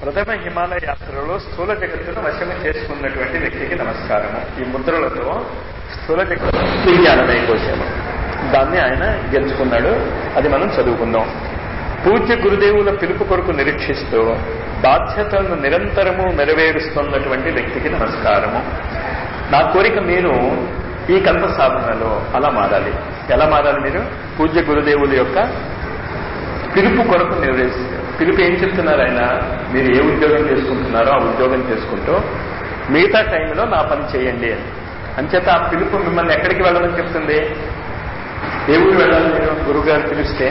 ప్రథమ హిమాలయ యాత్రలో స్థూల జగత్తును వశము చేసుకున్నటువంటి వ్యక్తికి నమస్కారము. ఈ ముద్రలతో స్థూల జగత్తు విజ్ఞానమయ కోశము దాన్ని ఆయన గెలుచుకున్నాడు. అది మనం చదువుకుందాం. పూజ్య గురుదేవుల పిలుపు కొరకు నిరీక్షిస్తూ బాధ్యతలను నిరంతరము నెరవేరుస్తున్నటువంటి వ్యక్తికి నమస్కారము. నా కోరిక మీరు ఈ కల్ప సాధనలో అలా మారాలి. ఎలా మారాలి? మీరు పూజ్య గురుదేవుల యొక్క పిలుపు కొరకు నెరవేరుస్తారు. పిలుపు ఏం చెప్తున్నారు ఆయన? మీరు ఏ ఉద్యోగం చేసుకుంటున్నారో ఆ ఉద్యోగం చేసుకుంటూ మిగతా టైంలో నా పని చేయండి అని. అంచేత ఆ పిలుపు మిమ్మల్ని ఎక్కడికి వెళ్ళమని చెప్తుంది? ఏ ఊరు వెళ్ళాలి? మీరు గురువు గారు పిలిస్తే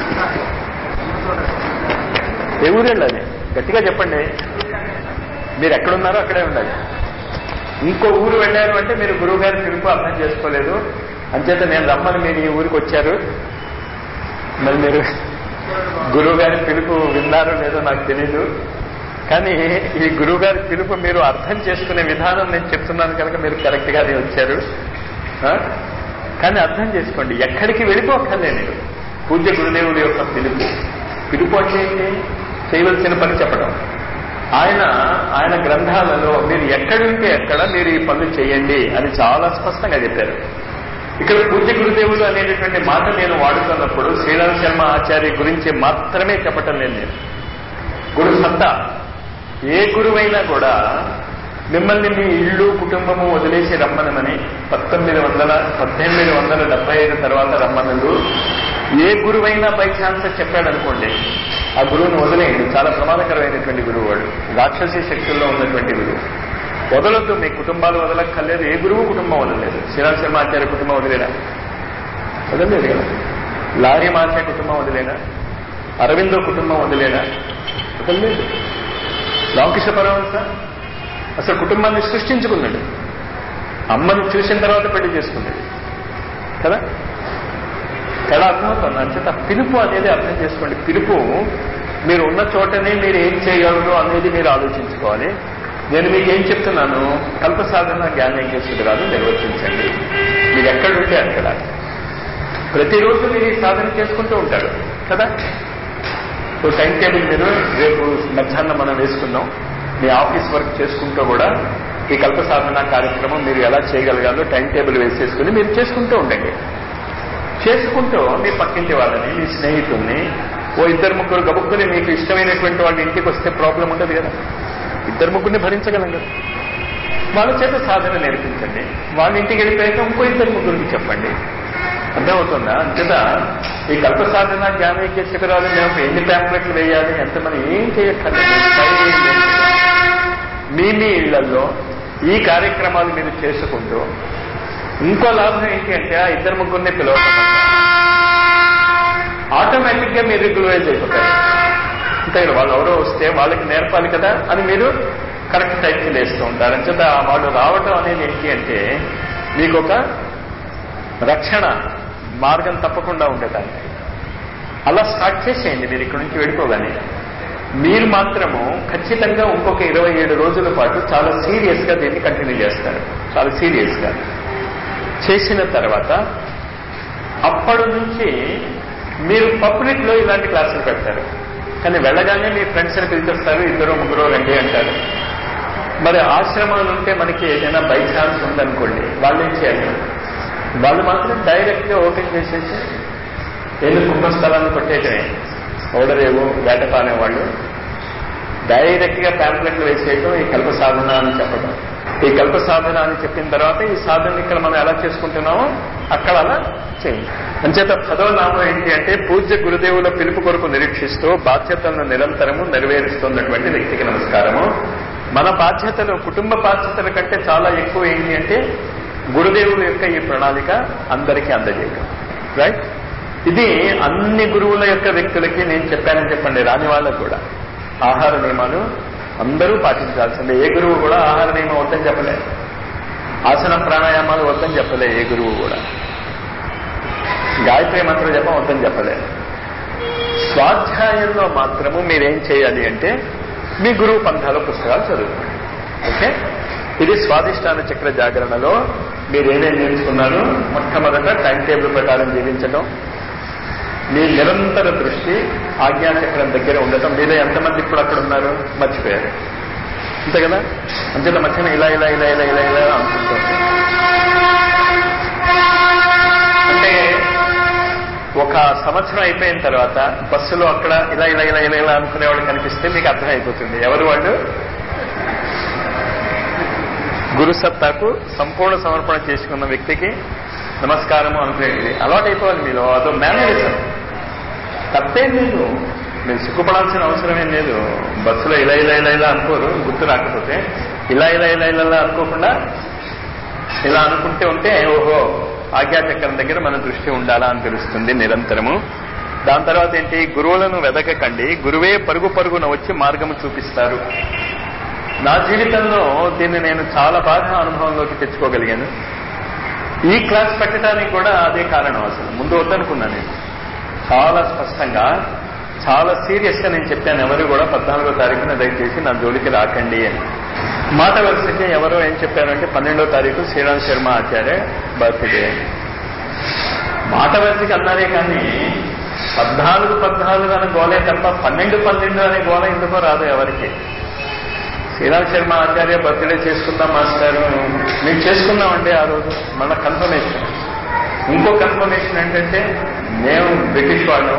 ఏ ఊరు వెళ్ళాలి? గట్టిగా చెప్పండి. మీరు ఎక్కడున్నారో అక్కడే ఉండాలి. ఇంకో ఊరు వెళ్ళారు అంటే మీరు గురువు గారి పిలుపు అర్థం చేసుకోలేదు. అంచేత నేను రమ్మని మీరు ఈ ఊరికి వచ్చారు. మరి మీరు గురువు గారి పిలుపు విన్నారో లేదో నాకు తెలీదు. కానీ ఈ గురువు గారి పిలుపు మీరు అర్థం చేసుకునే విధానం నేను చెప్తున్నాను కనుక మీరు కరెక్ట్ గానే వచ్చారు. కానీ అర్థం చేసుకోండి, ఎక్కడికి వెళ్ళిపోక్కర్లే. మీరు పూజ్య గురుదేవుల యొక్క పిలుపు అంటే ఏంటి? చేయవలసిన పని చెప్పడం. ఆయన గ్రంథాలలో మీరు ఎక్కడుంటే ఎక్కడ మీరు ఈ పనులు చేయండి అని చాలా స్పష్టంగా చెప్పారు. ఇక్కడ పూజ్య గురుదేవులు అనేటటువంటి మాట నేను వాడుతున్నప్పుడు శ్రీరామ శర్మ ఆచార్య గురించి మాత్రమే చెప్పటం లేదు. నేను గురు సత్తా ఏ గురువైనా కూడా మిమ్మల్ని మీ ఇల్లు కుటుంబము వదిలేసి రమ్మనమని 1875 తర్వాత రమ్మనలు ఏ గురువైనా బై ఛాన్స్ చెప్పాడనుకోండి, ఆ గురువును వదిలేయండి. చాలా ప్రమాదకరమైనటువంటి గురువు వాడు, రాక్షసీ శక్తుల్లో ఉన్నటువంటి గురువు. వదలొద్దు. మీ కుటుంబాలు వదలక్కర్లేదు. ఏ గురువు కుటుంబం వదలలేదు. శ్రీరామ శర్మ ఆచార్య కుటుంబం వదిలేనా? వదలలేదు కదా. లారీ మాచార్య కుటుంబం వదిలేనా? అరవిందో కుటుంబం వదిలేనా? వదలలేదు. రామకృష్ణ పరమహంస అసలు కుటుంబాన్ని సృష్టించుకున్నాడు. అమ్మను చూసిన తర్వాత పెళ్లి చేసుకున్నాడు కదా. తేడా అర్థమవుతుంది. అంచేత పిలుపు అనేది అర్థం చేసుకోండి. పిలుపు మీరు ఉన్న చోటనే మీరు ఏం చేయగలరు అనేది మీరు ఆలోచించుకోవాలి. నేను మీకు ఏం చెప్తున్నాను? కల్ప సాధన జ్ఞానేశ్వరాలు నిర్వర్తించండి. మీరు ఎక్కడుంటే అక్కడ ప్రతిరోజు మీరు ఈ సాధన చేసుకుంటూ ఉంటారు కదా. సో టైం టేబుల్ మీరు రేపు మధ్యాహ్నం మనం వేసుకుందాం. మీ ఆఫీస్ వర్క్ చేసుకుంటూ కూడా ఈ కల్ప సాధన కార్యక్రమం మీరు ఎలా చేయగలగాలో టైం టేబుల్ వేసేసుకుని మీరు చేసుకుంటూ ఉండండి. చేసుకుంటూ మీ పక్కింటి వాళ్ళని, మీ స్నేహితుల్ని, ఓ 2-3 గబుక్కుని మీకు ఇష్టమైనటువంటి వాళ్ళ ఇంటికి వస్తే ప్రాబ్లం ఉండదు కదా. 2-3 భరించగలం కదా. వాళ్ళ చేత సాధన నేర్పించండి. వాళ్ళ ఇంటికి వెళ్ళిపోయాక ఇంకో 2-3 చెప్పండి. అర్థమవుతుందా? అంతేదా ఈ కల్ప సాధన జ్ఞానైక్య శిఖరాలు మేము ఎన్ని ప్యాంప్లెట్లు వేయాలి, ఎంతమంది ఏం చేయక్కర్లేదు. మీ ఇళ్లలో ఈ కార్యక్రమాలు మీరు చేసుకుంటూ ఇంకో లాభం ఏంటి అంటే ఆ 2-3 పిలవటం ఆటోమేటిక్ గా మీరు రెగ్యులరైజ్ అయిపోతారు. అంతే కదా. వాళ్ళు ఎవరో వస్తే వాళ్ళకి నేర్పాలి కదా అని మీరు కరెక్ట్ టైంకి లేస్తూ ఉంటారు. అంచేత వాళ్ళు రావటం అనేది ఏంటి అంటే మీకు ఒక రక్షణ మార్గం తప్పకుండా ఉండటానికి. అలా స్టార్ట్ చేసేయండి. మీరు ఇక్కడి నుంచి వెళ్ళిపోగానే మీరు మాత్రము ఖచ్చితంగా ఇంకొక 27 రోజుల పాటు చాలా సీరియస్ గా దీన్ని కంటిన్యూ చేస్తారు. చాలా సీరియస్ గా చేసిన తర్వాత అప్పటి నుంచి మీరు పబ్లిక్ లో ఇలాంటి క్లాసులు పెడతారు. కానీ వెళ్ళగానే మీ ఫ్రెండ్స్ని పిలిచేస్తారు, 2-3 రండి అంటారు. మరి ఆశ్రమాలు ఉంటే మనకి ఏదైనా బై ఛాన్స్ ఉందనుకోండి, వాళ్ళు ఏం చేయాలి? వాళ్ళు మాత్రం డైరెక్ట్ గా ఓపెన్ చేసేసి ఏదో కుంభస్థలాన్ని కొట్టేయటమే. ఓడరేవు వేటపానే వాళ్ళు డైరెక్ట్ గా ప్యాంప్లెట్లు వేసేయటం, ఈ కల్ప సాధన అని చెప్పడం. ఈ కల్ప సాధన అని చెప్పిన తర్వాత ఈ సాధన ఇక్కడ మనం ఎలా చేసుకుంటున్నామో అక్కడ అలా చేయండి. అంచేత 10వ నామం ఏంటి అంటే పూజ్య గురుదేవుల పిలుపు కొరకు నిరీక్షిస్తూ బాధ్యతలను నిరంతరము నెరవేరుస్తున్నటువంటి వ్యక్తికి నమస్కారము. మన బాధ్యతలు కుటుంబ బాధ్యతల కంటే చాలా ఎక్కువ ఏంటి అంటే గురుదేవుల యొక్క ఈ ప్రణాళిక అందరికీ అందజేయడం. రైట్? ఇది అన్ని గురువుల యొక్క వ్యక్తులకి నేను చెప్పానని చెప్పండి. రాని వాళ్ళకు కూడా ఆహార నియమాలు అందరూ పాటించాల్సిందే. ఏ గురువు కూడా ఆహార నియమం వద్దని చెప్పలే, ఆసన ప్రాణాయామాలు వద్దని చెప్పలే. ఏ గురువు కూడా గాయత్రి మంత్ర జపం వద్దని చెప్పలే. స్వాధ్యాయంలో మాత్రము మీరేం చేయాలి అంటే మీ గురువు పంథాల పుస్తకాలు చదువుకోండి. ఓకే? ఇది స్వాధిష్టాన చక్ర జాగరణలో మీరు ఏమేమి నేర్చుకున్నారు? మొట్టమొదట టైం టేబుల్ ప్రకారం జీవించడం, మీ నిరంతర దృష్టి ఆజ్ఞాచక్రం దగ్గర ఉండటం. మీలో ఎంతమంది ఇప్పుడు అక్కడ ఉన్నారు? మర్చిపోయారు అంతే కదా. అంచేత మధ్యన ఇలా ఇలా ఇలా ఇలా ఇలా ఇలా అనుకుంటుంది. అంటే ఒక సంవత్సరం అయిపోయిన తర్వాత బస్సులో అక్కడ ఇలా ఇలా ఇలా ఇలా ఇలా అనుకునేవాళ్ళు కనిపిస్తే మీకు అర్థమైపోతుంది ఎవరు వాళ్ళు. గురుసత్తాకు సంపూర్ణ సమర్పణ చేసుకున్న వ్యక్తికి నమస్కారము అనుకునేది అలవాటైపోవాలి మీలో. అదో మేనరిజం, తప్పేం లేదు. మీరు సిగ్గుపడాల్సిన అవసరం ఏం లేదు. బస్సులో ఇలా ఇలా ఇలా ఇలా అనుకోరు, గుర్తు రాకపోతే ఇలా ఇలా ఇలా ఇలా అనుకోకుండా ఇలా అనుకుంటే ఉంటే ఓహో ఆజ్ఞాచక్రం దగ్గర మన దృష్టి ఉండాలా అని తెలుస్తుంది నిరంతరము. దాని తర్వాత ఏంటి? గురువులను వెదకకండి, గురువే పరుగు పరుగున వచ్చి మార్గము చూపిస్తారు. నా జీవితంలో దీన్ని నేను చాలా బాగా అనుభవంలోకి తెచ్చుకోగలిగాను. ఈ క్లాస్ పెట్టడానికి కూడా అదే కారణం. అసలు ముందు వద్దనుకున్నాను నేను. చాలా స్పష్టంగా చాలా సీరియస్గా నేను చెప్పాను, ఎవరు కూడా 14వ తారీఖున దయచేసి నా జోలికి రాకండి అని. మాట వరుసకి ఎవరో ఏం చెప్పారంటే 12వ తారీఖు శ్రీరామ్ శర్మ ఆచార్య బర్త్డే. మాట వరుసకి అన్నారే కానీ 14 అనే గోలే తప్ప 12 అనే గోల ఎందుకో రాదు ఎవరికి. శ్రీరామ్ శర్మ ఆచార్య బర్త్డే చేసుకుందాం మాస్టారు, మేము చేసుకున్నామండి ఆ రోజు. మన కన్ఫర్మేషన్. ఇంకో కన్ఫర్మేషన్ ఏంటంటే మేము బ్రిటిష్ వాళ్ళం,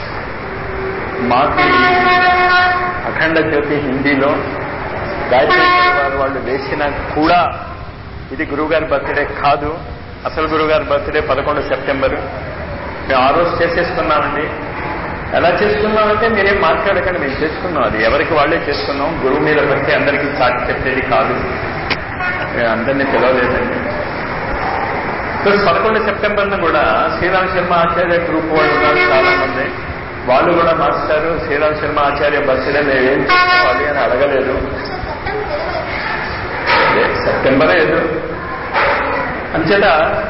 మాకు అఖండ జ్యోతి హిందీలో గాయత్రి వాళ్ళు వేసినా కూడా ఇది గురువుగారి బర్త్డే కాదు. అసలు గురువుగారి బర్త్డే 11 సెప్టెంబరు. మేము ఆ రోజు చేసేసుకున్నామండి. ఎలా చేసుకున్నామంటే మీరేం మాట్లాడకండి, మేము చేసుకున్నాం. అది ఎవరికి వాళ్ళే చేసుకున్నాం. గురువు మీద బట్టి అందరికీ చాటి చెప్పేది కాదు. మేము అందరినీ పిలవలేదండి. 11 సెప్టెంబర్ను కూడా శ్రీరామ్ శర్మ ఆచార్య గ్రూప్ వాళ్ళు ఉన్నారు చాలా మంది. వాళ్ళు కూడా మాస్టారు శ్రీరామ్ శర్మ ఆచార్య బర్త్డే మేమేం చేసుకోవాలి అని అడగలేదు. సెప్టెంబరే ఏదో అంచేత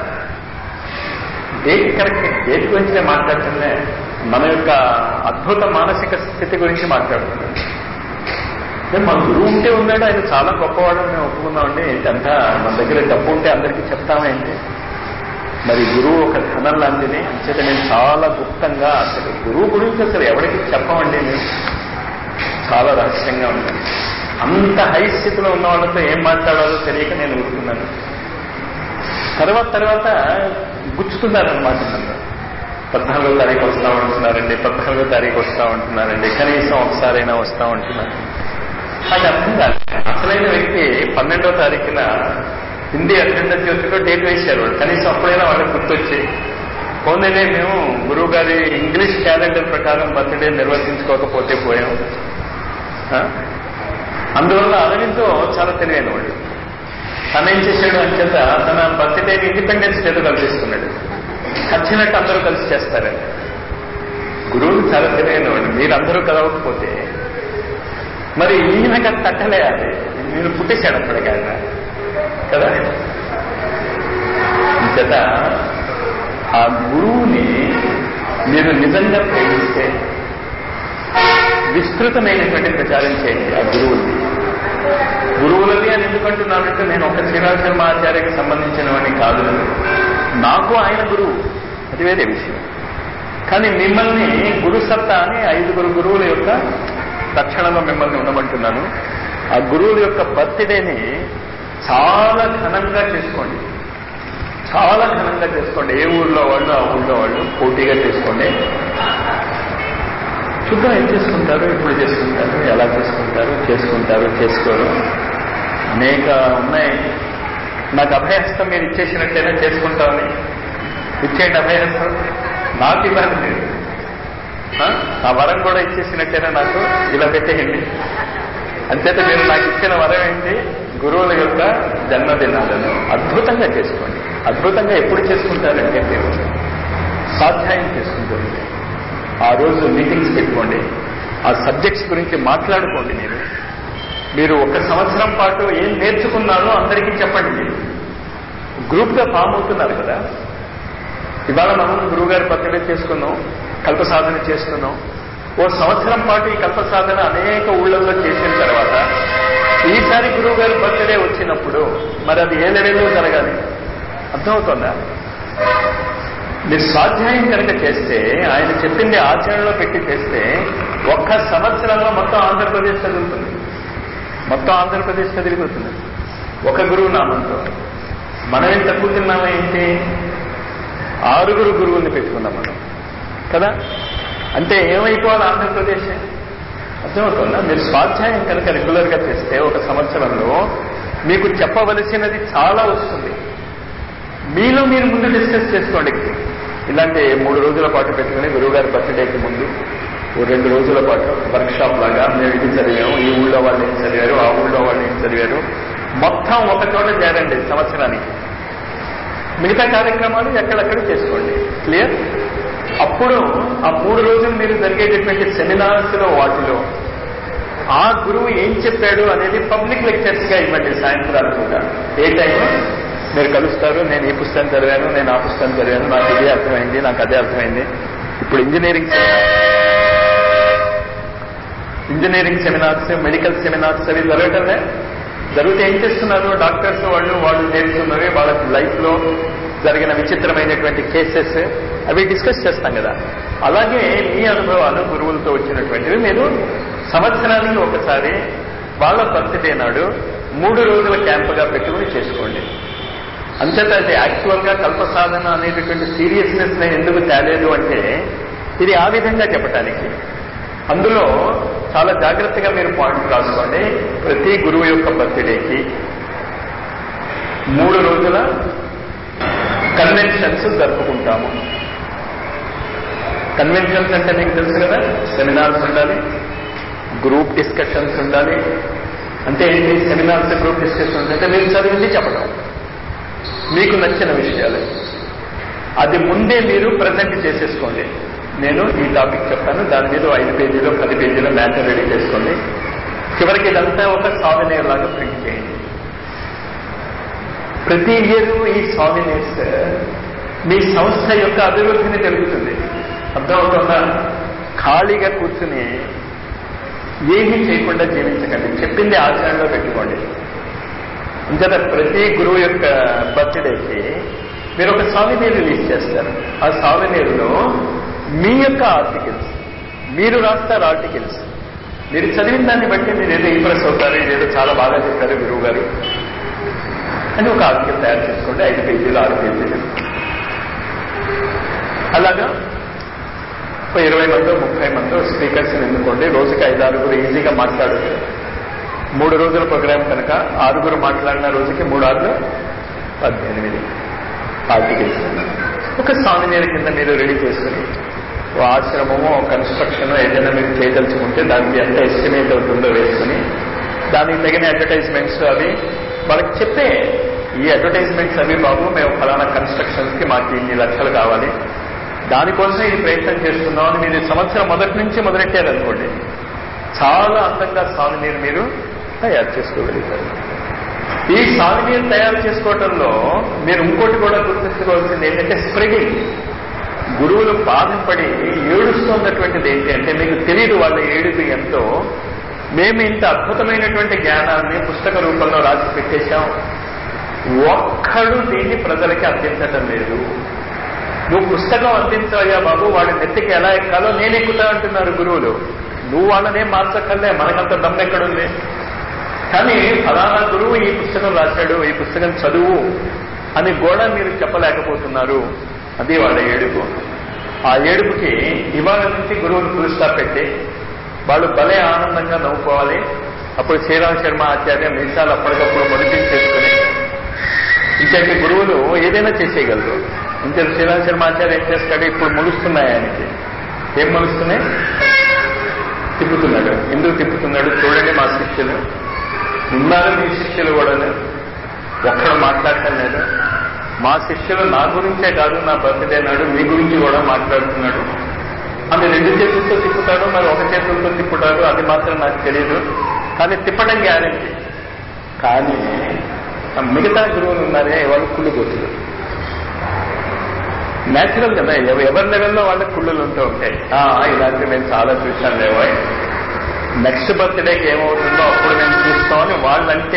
డేట్ కరెక్ట్. డేట్ గురించి నేను మాట్లాడుతుందే, మన యొక్క అద్భుత మానసిక స్థితి గురించి మాట్లాడుతున్నాను. మన గురువు ఉంటే ఉన్నాడు, ఆయన చాలా గొప్పవాడు మేము ఒప్పుకున్నామండి. ఇదంతా మన దగ్గర డబ్బు ఉంటే అందరికీ చెప్తామేంటి. మరి గురువు ఒక ధనం లాంటిది. అంచేత నేను చాలా గుప్తంగా అసలు గురువు గురించి అసలు ఎవరికి చెప్పమండి. నేను చాలా రహస్యంగా ఉన్నాను. అంత హై స్థితిలో ఉన్న వాళ్ళతో ఏం మాట్లాడాలో తెలియక నేను ఊరుకున్నాను. తర్వాత గుచ్చుతున్నారనమాట నన్ను. 14వ తారీఖు వస్తామంటున్నారండి, 14వ తారీఖు వస్తామంటున్నారండి, కనీసం ఒకసారైనా వస్తామంటున్నారు. అది అర్థం కాదు. అసలైన వ్యక్తి 12వ తారీఖున హిందీ అఖండ జ్యోతిలో డేట్ వేశారు. కనీసం అప్పుడైనా వాళ్ళకి గుర్తొచ్చి పోనీలే మేము గురువు గారి ఇంగ్లీష్ క్యాలెండర్ ప్రకారం బర్త్డే నిర్వర్తించుకోకపోతే పోయాం. అందువల్ల అరవిందో చాలా తెలివైన వాడు. తనేం చేశాడు అంచేత తన బర్త్డేని ఇండిపెండెన్స్ డేతో కల్పిస్తున్నాడు. ఖచ్చితంగా అందరూ కలిసి చేస్తారని. గురువులు చాలా తెలివైన వాడు. మీరందరూ కలవకపోతే మరి ఈయనక తట్టలే. అది మీరు పుట్టేశాడు అప్పటికి ఆయన కదా. అంచేత ఆ గురువుని మీరు నిజంగా ప్రేమిస్తే విస్తృతమైనటువంటి ప్రచారం చేయండి. ఆ గురువులది అని ఎందుకంటున్నానంటే నేను ఒక శ్రీరామ్ శర్మ ఆచార్యకి సంబంధించినవని కాదు. నాకు ఆయన గురువు, అది వేరే విషయం. కానీ మిమ్మల్ని గురుసత్తా అని 5 గురువుల యొక్క రక్షణలో మిమ్మల్ని ఉండమంటున్నాను. ఆ గురువుల యొక్క బర్త్డేని చాలా ఘనంగా చేసుకోండి. చాలా ఘనంగా చేసుకోండి. ఏ ఊళ్ళో వాళ్ళు ఆ ఊళ్ళో వాళ్ళు పోటీగా చేసుకోండి. చూద్దాం ఏం చేసుకుంటారు, ఎప్పుడు చేసుకుంటారు, ఎలా చేసుకుంటారు, చేసుకోరు. అనేక ఉన్నాయి. నాకు అభయహస్తం మీరు ఇచ్చేసినట్టయినా చేసుకుంటామని ఇచ్చేయండి. అభయహస్తం నాకు ఇవ్వాలి లేదు. ఆ వరం కూడా ఇచ్చేసినట్టయినా నాకు ఇలా పెట్టేయండి. అంచేత మీరు నాకు ఇచ్చిన వరం ఏంటి? గురువుల యొక్క జన్మదినాలను అద్భుతంగా చేసుకోండి. అద్భుతంగా ఎప్పుడు చేసుకుంటారంటే మీరు స్వాధ్యాయం చేసుకుంటుంది. ఆ రోజు మీటింగ్స్ పెట్టుకోండి. ఆ సబ్జెక్ట్స్ గురించి మాట్లాడుకోండి. మీరు 1 సంవత్సరం పాటు ఏం నేర్చుకున్నారో అందరికీ చెప్పండి. మీరు గ్రూప్గా ఫామ్ అవుతున్నారు కదా. ఇవాళ మనం గురువుగారి బర్త్డే చేసుకున్నాం, కల్ప సాధన చేస్తున్నాం. ఓ సంవత్సరం పాటు ఈ కల్ప సాధన అనేక ఊళ్ళల్లో చేసిన తర్వాత ఈసారి గురువు గారి బర్త్డే వచ్చినప్పుడు మరి అది ఏ లెవెల్లో జరగాలి? అర్థమవుతుందా? మీరు స్వాధ్యాయం కనుక చేస్తే, ఆయన చెప్పింది ఆచరణలో పెట్టి చేస్తే, ఒక్క సంవత్సరంలో మొత్తం ఆంధ్రప్రదేశ్ చదువుతుంది. మొత్తం ఆంధ్రప్రదేశ్ చదివిపోతుంది ఒక గురువు నామంతో. మనమేం తక్కువ తిన్నామా ఏంటి? 6 గురువుల్ని పెట్టుకున్నాం మనం కదా. అంటే ఏమైపోవాలి ఆంధ్రప్రదేశ్? అర్థమవుతుందా? మీరు స్వాధ్యాయం కనుక రెగ్యులర్గా చేస్తే ఒక సంవత్సరంలో మీకు చెప్పవలసినది చాలా వస్తుంది. మీలో మీరు ముందు డిస్కస్ చేసుకోండి. ఇలాంటి 3 రోజుల పాటు పెట్టుకుని గురువుగారి బర్త్డేకి ముందు 2 రోజుల పాటు వర్క్షాప్ లాగా మేము ఇది చదివాము, ఈ ఊళ్ళో వాళ్ళు ఏం చదివారు, ఆ ఊళ్ళో వాళ్ళు ఏం చదివారు, మొత్తం ఒక చోట చేరండి సంవత్సరానికి. మిగతా కార్యక్రమాలు ఎక్కడెక్కడ చేసుకోండి. క్లియర్? అప్పుడు ఆ 3 రోజులు మీరు జరిగేటటువంటి సెమినార్స్ లో వాటిలో ఆ గురువు ఏం చెప్పాడు అనేది పబ్లిక్ లెక్చర్స్ గా ఇవ్వండి. సాయంత్రాలు కూడా ఏ టైం మీరు కలుస్తారు, నేను ఈ పుస్తకం చదివాను, నేను ఆ పుస్తకం చదివాను, నాకు ఇదే అర్థమైంది, నాకు అదే అర్థమైంది. ఇప్పుడు ఇంజనీరింగ్ సెమినార్స్, మెడికల్ సెమినార్స్ అవి జరగటంలే. జరిగితే ఏం చేస్తున్నారు డాక్టర్స్ వాళ్ళు నేర్చుకున్నవి, వాళ్ళ లైఫ్ లో జరిగిన విచిత్రమైనటువంటి కేసెస్ అవి డిస్కస్ చేస్తాం కదా. అలాగే మీ అనుభవాలు గురువులతో వచ్చినటువంటివి మీరు సంవత్సరానికి ఒకసారి వాళ్ళ బర్త్డే నాడు 3 రోజుల క్యాంపుగా పెట్టుకుని చేసుకోండి. అంతేత అది యాక్చువల్గా కల్ప సాధన అనేటటువంటి సీరియస్నెస్ ఎందుకు తేలేదు అంటే ఇది ఆ విధంగా చెప్పటానికి. అందులో చాలా జాగ్రత్తగా మీరు పాయింట్ రాసుకోండి. ప్రతి గురువు యొక్క బర్త్డేకి 3 రోజుల కన్వెన్షన్స్ జరుపుకుంటాము. కన్వెన్షన్స్ అంటే మీకు తెలుసు కదా, సెమినార్స్ ఉండాలి, గ్రూప్ డిస్కషన్స్ ఉండాలి. అంటే ఏంటి సెమినార్స్, గ్రూప్ డిస్కషన్స్ అంటే మీరు చదివింది చెప్పడం, మీకు నచ్చిన విషయాలు. అది ముందే మీరు ప్రజెంట్ చేసేసుకోండి. నేను ఈ టాపిక్ చెప్తాను, దాని మీద 5 పేజీలో 10 పేజీలో మ్యాటర్ రెడీ చేసుకోండి. చివరికి ఇదంతా ఒక సావినేర్ లాగా ప్రింట్ చేయండి. ప్రతి ఇయర్ ఈ సావినేర్స్ మీ సంస్థ యొక్క అభివృద్ధిని తెలుపుతుంది. అర్థమవుతుందా? ఖాళీగా కూర్చుని ఏమీ చేయకుండా జీవించకండి, చెప్పింది ఆచరణలో పెట్టుకోండి. అంతేత ప్రతి గురువు యొక్క బర్త్డేకి మీరు ఒక సావినేర్ రిలీజ్ చేస్తారు. ఆ సావినేర్లో మీ యొక్క ఆర్టికల్స్, మీరు రాస్తారు ఆర్టికల్స్, మీరు చదివిన దాన్ని బట్టి మీరు ఏదో ఇంప్రెస్ అవుతారు, ఇదేదో చాలా బాగా చెప్పారు గురువు గారు అని ఒక ఆర్టికల్ తయారు చేసుకోండి. 5 పేజీలు 6 పేజీలు అలాగా 20 మందో 30 మందో స్పీకర్స్ ఎన్నుకోండి. రోజుకి 5-6 ఈజీగా మాట్లాడచ్చు. 3 రోజుల ప్రోగ్రాం కనుక 6 మాట్లాడిన రోజుకి 3 6 18 ఆర్టికల్స్ ఒక సామినేర్ కింద మీరు రెడీ చేసుకుని ఓ ఆశ్రమమో కన్స్ట్రక్షన్ ఏదైనా మీరు చేయదలుచుకుంటే దానికి ఎంత ఎస్టిమేట్ అవుతుందో వేసుకుని దానికి తగిన అడ్వర్టైజ్మెంట్స్ అవి వాళ్ళకి చెప్పే, ఈ అడ్వర్టైజ్మెంట్స్ అవి బాబు మేము ఫలానా కన్స్ట్రక్షన్స్ కి మాకు ఇన్ని లక్షలు కావాలి, దానికోసం ఇది ప్రయత్నం చేస్తున్నాం అని మీరు సంవత్సరం మొదటి నుంచి మొదలెట్టారనుకోండి, చాలా అందంగా సావినీరు మీరు తయారు చేసుకోగలుగుతారు. ఈ సావినీరు తయారు చేసుకోవడంలో మీరు ఇంకోటి కూడా గుర్తుంచుకోవాల్సింది ఏంటంటే స్ప్రెడింగ్. గురువులు బాధపడి ఏడుస్తున్నటువంటిది ఏంటి అంటే మీకు తెలియదు వాళ్ళ ఏడుపు ఎంతో. మేము ఇంత అద్భుతమైనటువంటి జ్ఞానాన్ని పుస్తక రూపంలో రాసి పెట్టేశాం, ఒక్కడు దీన్ని ప్రజలకి అందించడం లేదు. నువ్వు పుస్తకం అందించవయ్యా బాబు, వాడి నెత్తికి ఎలా ఎక్కాలో నేను ఎక్కుతా అంటున్నారు గురువులు. నువ్వు వాళ్ళనేం మార్చక్కర్లే, మనకంత దమ్మెక్కడుంది. కానీ ఫలానా గురువు ఈ పుస్తకం రాశాడు, ఈ పుస్తకం చదువు అని కూడా మీరు చెప్పలేకపోతున్నారు. అది వాళ్ళ ఏడుపు. ఆ ఏడుపుకి ఇవాళ నుంచి గురువులు ఫుల్ స్టాప్ పెట్టి వాళ్ళు భలే ఆనందంగా నవ్వుకోవాలి. అప్పుడు శ్రీరామ్ శర్మ ఆచార్య మీసాలు అప్పటికప్పుడు మొదటించేసుకుని, ఇంకేంటి గురువులు ఏదైనా చేసేయగలరు. ఇంకే శ్రీరామ్ శర్మ ఆచార్య ఏం చేస్తాడు, ఇప్పుడు మొలుస్తున్నాయి ఆయనకి. ఏం మొలుస్తున్నాయి? తిప్పుతున్నాడు. ఎందుకు తిప్పుతున్నాడు చూడండి. మా శిష్యులు ఉన్నారు, మీ శిష్యులు కూడా ఒక్కడు మాట్లాడటం లేదు. మా శిష్యులు నా గురించే కాదు, నా బర్త్డే నాడు మీ గురించి కూడా మాట్లాడుతున్నాడు. ఆమె 2 చేతులతో తిప్పుతాడు, మరి 1 చేతులతో తిప్పుతాడు, అది మాత్రం నాకు తెలియదు. కానీ తిప్పడం గ్యారెంటీ. కానీ మిగతా గురువులు ఉన్నారే వాళ్ళు కుళ్ళుబోతులు. న్యాచురల్ కదా, ఎవరి లెవెల్లో వాళ్ళకి కుళ్ళులు ఉంటూ ఉంటాయి. ఇలాంటివి మేము చాలా చూశాను లేవో, నెక్స్ట్ బర్త్డేకి ఏమవుతుందో అప్పుడు మేము చూస్తామని వాళ్ళంటే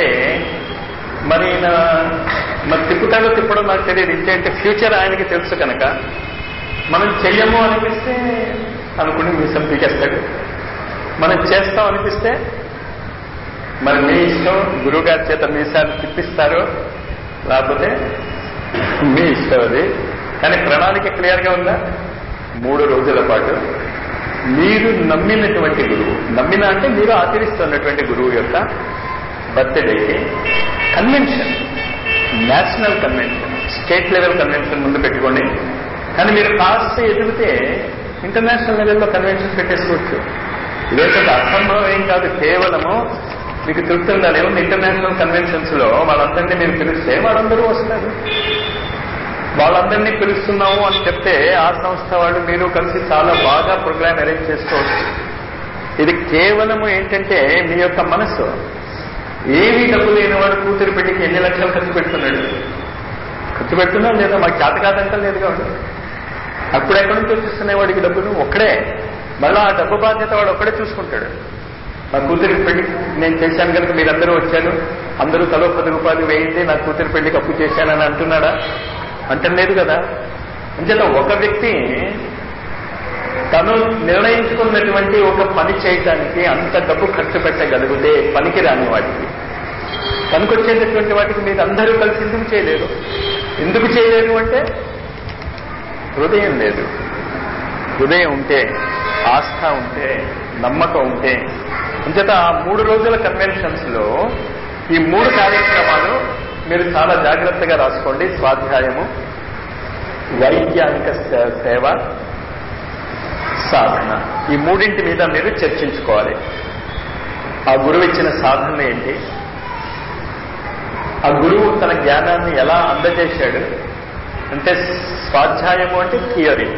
మరి తిప్పుతాడో తిప్పడం నాకు తెలియదు. ఇంకేంటే ఫ్యూచర్ ఆయనకి తెలుసు కనుక మనం చెయ్యము అనిపిస్తే అనుకుని మీసం పీకేస్తాడు, మనం చేస్తాం అనిపిస్తే మరి మీ ఇష్టం, గురువుగారి చేత మీసాలు తిప్పిస్తారు, లేకపోతే మీ ఇష్టం అది. కానీ ప్రణాళిక క్లియర్గా ఉందా? 3 రోజుల పాటు మీరు నమ్మినటువంటి గురువు, నమ్మిన అంటే మీరు ఆచరిస్తున్నటువంటి గురువు యొక్క బర్త్డేకి convention, national convention, state level convention ముందు పెట్టుకోండి. కానీ మీరు కాస్త ఎదిగితే ఇంటర్నేషనల్ లెవెల్లో కన్వెన్షన్ పెట్టేసుకోవచ్చు. ఇదేంటే అసంభవం ఏం కాదు, కేవలము మీకు తృప్తి ఉండాలి. ఏముంది, ఇంటర్నేషనల్ కన్వెన్షన్స్ లో వాళ్ళందరినీ మీరు పిలిస్తే వాళ్ళందరూ వస్తారు. వాళ్ళందరినీ పిలుస్తున్నాము అని చెప్తే ఆ సంస్థ వాళ్ళు మీరు కలిసి చాలా బాగా ప్రోగ్రామ్ అరేంజ్ చేసుకోవచ్చు. ఇది కేవలము ఏంటంటే మీ యొక్క మనసు. ఏమీ డబ్బు లేనివాడు కూతురు పెళ్లికి ఎన్ని లక్షలు ఖర్చు పెడుతున్నాడు? ఖర్చు పెడుతున్నా లేదా మాకు చేత కాదంటే లేదు కాబట్టి అప్పుడు ఎక్కడి నుంచి వచ్చేస్తున్నాయి వాడికి డబ్బులు? ఒక్కడే, మళ్ళీ ఆ డబ్బు బాధ్యత వాడు ఒక్కడే చూసుకుంటాడు. నా కూతురి పెళ్లి నేను చేశాను కనుక మీరందరూ వచ్చారు, అందరూ తలో 10 రూపాయలు వేయింది నా కూతురి పెళ్లికి అప్పు చేశానని అంటున్నాడా? అంటలేదు కదా. అంచేత ఒక వ్యక్తి తను నిర్ణయించుకున్నటువంటి ఒక పని చేయడానికి అంత డబ్బు ఖర్చు పెట్టగలిగితే పనికి రాని వాటికి, పనికొచ్చేటటువంటి వాటికి మీరు అందరూ కలిసి ఎందుకు చేయలేరు? ఎందుకు చేయలేరు అంటే హృదయం లేదు. హృదయం ఉంటే, ఆస్థ ఉంటే, నమ్మకం ఉంటే. అంచేత ఆ 3 రోజుల కన్వెన్షన్స్ లో ఈ 3 కార్యక్రమాలు మీరు చాలా జాగ్రత్తగా రాసుకోండి. స్వాధ్యాయము, వైజ్ఞానిక సేవ, సాధన. ఈ 3 మీద మీరు చర్చించుకోవాలి. ఆ గురువు ఇచ్చిన సాధన ఏంటి, ఆ గురువు తన జ్ఞానాన్ని ఎలా అందజేశాడు. అంటే స్వాధ్యాయము అంటే థియరీ,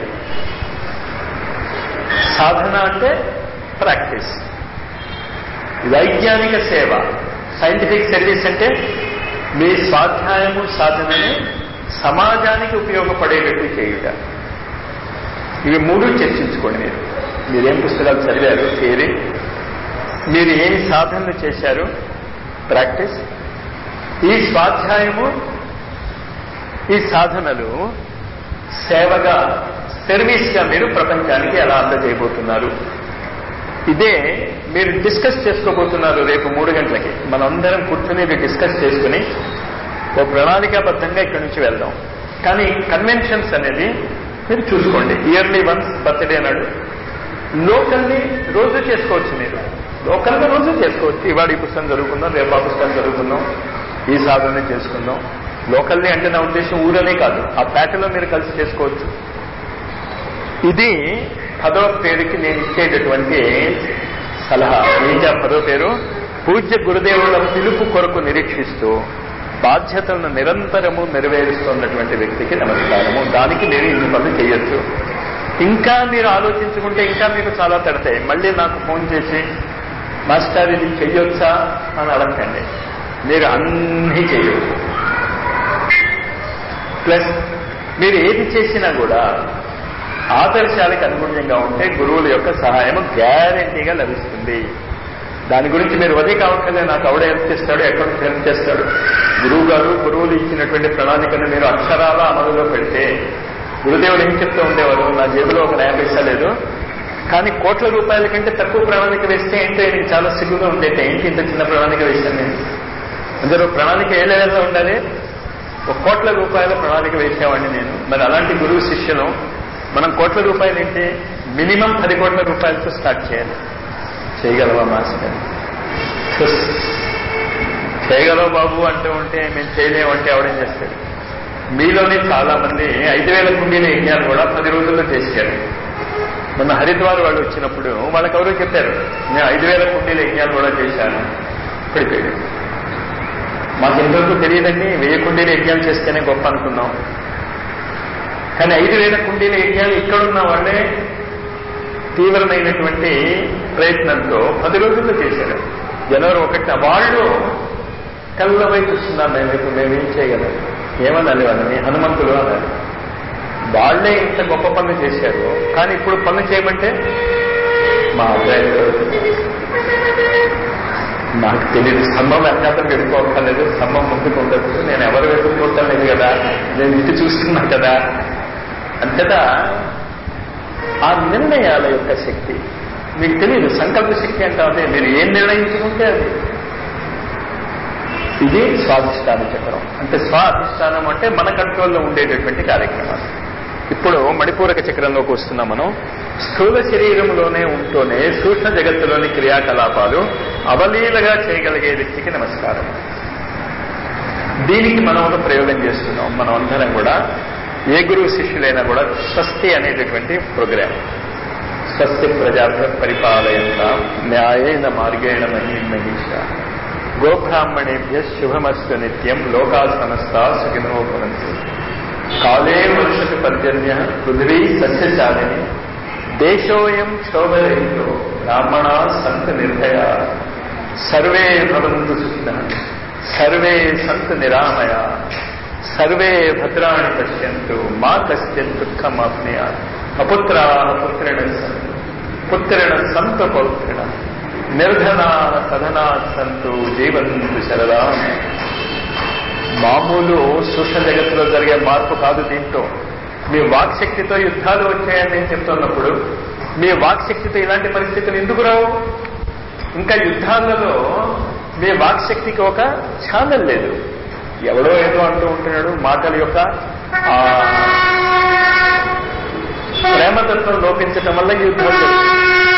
సాధన అంటే ప్రాక్టీస్, వైజ్ఞానిక సేవ సైంటిఫిక్ సర్వీస్ అంటే మీ స్వాధ్యాయము సాధనని సమాజానికి ఉపయోగపడేటట్టు చేయుట. ఇవి 3 చర్చించుకోండి. మీరేం పుస్తకాలు చదివారు, థియరీ, మీరు ఏమి సాధనలు చేశారు, ప్రాక్టీస్, ఈ స్వాధ్యాయము ఈ సాధనలు సేవగా, సర్వీస్గా మీరు ప్రపంచానికి ఎలా అందజేయబోతున్నారు. ఇదే మీరు డిస్కస్ చేసుకోబోతున్నారు రేపు 3 గంటలకి. మనందరం కూర్చొని ఇది డిస్కస్ చేసుకుని ఓ ప్రణాళికాబద్ధంగా ఇక్కడి నుంచి వెళ్దాం. కానీ కన్వెన్షన్స్ అనేది మీరు చూసుకోండి. ఇయర్లీ వన్స్ బర్త్డే నాడు లోకల్లీ రోజు చేసుకోవచ్చు. మీరు లోకల్గా రోజు చేసుకోవచ్చు. ఇవాళ ఈ పుస్తకం చదువుకుందాం, రేపు ఆ పుస్తకం చదువుకుందాం, ఈ సాధన చేసుకుందాం. లోకల్లీ అంటే నా ఉద్దేశం ఊరనే కాదు, ఆ పేటలో మీరు కలిసి చేసుకోవచ్చు. ఇది 10వ పేరుకి నేను ఇచ్చేటటువంటి సలహా. ఏంటి ఆ 10వ పేరు? పూజ్య గురుదేవుల పిలుపు కొరకు నిరీక్షిస్తూ బాధ్యతలను నిరంతరము నెరవేరుస్తున్నటువంటి వ్యక్తికి నమస్కారము. దానికి మీరు ఇన్ని పనులు చేయొచ్చు. ఇంకా మీరు ఆలోచించుకుంటే ఇంకా మీకు చాలా తడతాయి. మళ్ళీ నాకు ఫోన్ చేసి మాస్టర్ ఇది చెయ్యొచ్చా అని అడగండి. మీరు అన్నీ చేయొచ్చు. ప్లస్ మీరు ఏది చేసినా కూడా ఆదర్శాలకు అనుగుణ్యంగా ఉంటే గురువుల యొక్క సహాయము గ్యారంటీగా లభిస్తుంది. దాని గురించి మీరు వదే కావట్లే నాకు ఎవడ హెల్ప్ చేస్తాడు, ఎక్కడ నుంచి హెల్ప్ చేస్తాడు. గురువు గారు గురువులు ఇచ్చినటువంటి ప్రణాళికను మీరు అక్షరాల అమలులో పెడితే, గురుదేవుడు ఏం చెప్తూ ఉండేవారు, నా జేబులో ఒక 50 పైసా లేదు, కానీ కోట్ల రూపాయల కంటే తక్కువ ప్రణాళిక వేస్తే ఏంటో నేను చాలా సిగ్గుగా ఉండేది. ఏంటి ఇంత చిన్న ప్రణాళిక వేశాను నేను? అందరూ ప్రణాళిక ఏ లెవెల్లో ఉండాలి? 1 కోట్ల రూపాయల ప్రణాళిక వేసేవాడిని నేను. మరి అలాంటి గురువు శిష్యులు మనం కోట్ల రూపాయలు ఏంటి, మినిమం 10 కోట్ల రూపాయలతో స్టార్ట్ చేయాలి. చేయగలవా మాస్టర్? చేయగలవు బాబు అంటూ ఉంటే మేము చేయలేమంటే ఎవడేం చేస్తాడు? మీలోనే చాలా మంది 5000 కుండీల యజ్ఞాలు కూడా 10 రోజుల్లో చేశారు. మొన్న హరిద్వార్ వాళ్ళు వచ్చినప్పుడు వాళ్ళకి ఎవరో చెప్పారు, నేను 5000 కుండీల యజ్ఞాలు కూడా చేశాను. పడిపోయాడు. మాకు ఎంతవరకు తెలియదండి, 1000 కుండీల యజ్ఞాలు చేస్తేనే గొప్ప అనుకున్నాం. కానీ 5000 కుండీల యజ్ఞాలు ఇక్కడున్న వాళ్ళే తీవ్రమైనటువంటి ప్రయత్నంతో 10 రోజుల్లో చేశారు. జనవరి 1న వాళ్ళు కళ్ళపై చూస్తున్నారు, మేమేం చేయగలం, ఏమనాలి వాళ్ళని, హనుమంతులు అన్నారు. వాళ్లే ఇంత గొప్ప పనులు చేశారు. కానీ ఇప్పుడు పనులు చేయమంటే మా అభిప్రాయం నాకు తెలియదు. స్తంభం వెనకాతలు వెళ్ళిపోక్కర్లేదు, స్తంభం ముందుకు ఉండొచ్చు, నేను ఎవరు వెళ్ళిపోతాను లేదు కదా, నేను ఇటు చూస్తున్నా కదా. అంతటా ఆ నిర్ణయాల యొక్క శక్తి మీకు తెలియదు. సంకల్ప శక్తి అంటే అదే, మీరు ఏం నిర్ణయించుకుంటే అది. ఇది స్వాధిష్టాన చక్రం అంటే స్వాధిష్టానం అంటే మన కంట్రోల్లో ఉండేటటువంటి కార్యక్రమాలు. ఇప్పుడు మణిపూరక చక్రంలోకి వస్తున్నాం మనం. స్థూల శరీరంలోనే ఉంటూనే సూక్ష్మ జగత్తులోని క్రియాకలాపాలు అవలీలగా చేయగలిగే వ్యక్తికి నమస్కారం. దీనికి మనం ఒక ప్రయోగం చేస్తున్నాం. మనం అందరం కూడా ఏ గురువు శిష్యులైనా కూడా స్వస్తి అనేటటువంటి ప్రోగ్రాం, స్వస్తి ప్రజాభ్య పరిపాలయంత న్యాయేన మార్గేణ మహీమహీష గోబ్రాహ్మణేభ్య శుభమస్తు నిత్యం లోకా సమస్తా సుఖినో భవంతు కాలే వర్షతు పర్జన్య పృథివీ సస్యశాలిని దేశోయం క్షోభరహితో బ్రాహ్మణా సంతు నిర్భయా సర్వే భవంతు సుఖినః సర్వే సంతు నిరామయ సర్వే భద్రాణి పశ్యంతు మా కశ్చిత్ దుఃఖమాప్నుయాత్ అపుత్రాః పుత్రిణః సంతు పుత్రిణః సంతు పౌత్రిణః నిర్ధనాః సధనాః సంతు జీవంతు శరదాం. మామూలు సూక్ష్మ జగత్తులో జరిగే మార్పు కాదు. దీంట్లో మీ వాక్శక్తితో యుద్ధాలు వచ్చాయని నేను చెప్తున్నప్పుడు మీ వాక్శక్తితో ఇలాంటి పరిస్థితులు ఎందుకు రావు? ఇంకా యుద్ధాలలో మీ వాక్శక్తికి ఒక ఛానల్ లేదు. ఎవడో ఏదో అంటూ ఉంటున్నాడు. మాటల యొక్క ప్రేమతత్వం లోపించటం వల్ల యుద్ధాలు జరుగుతాయి.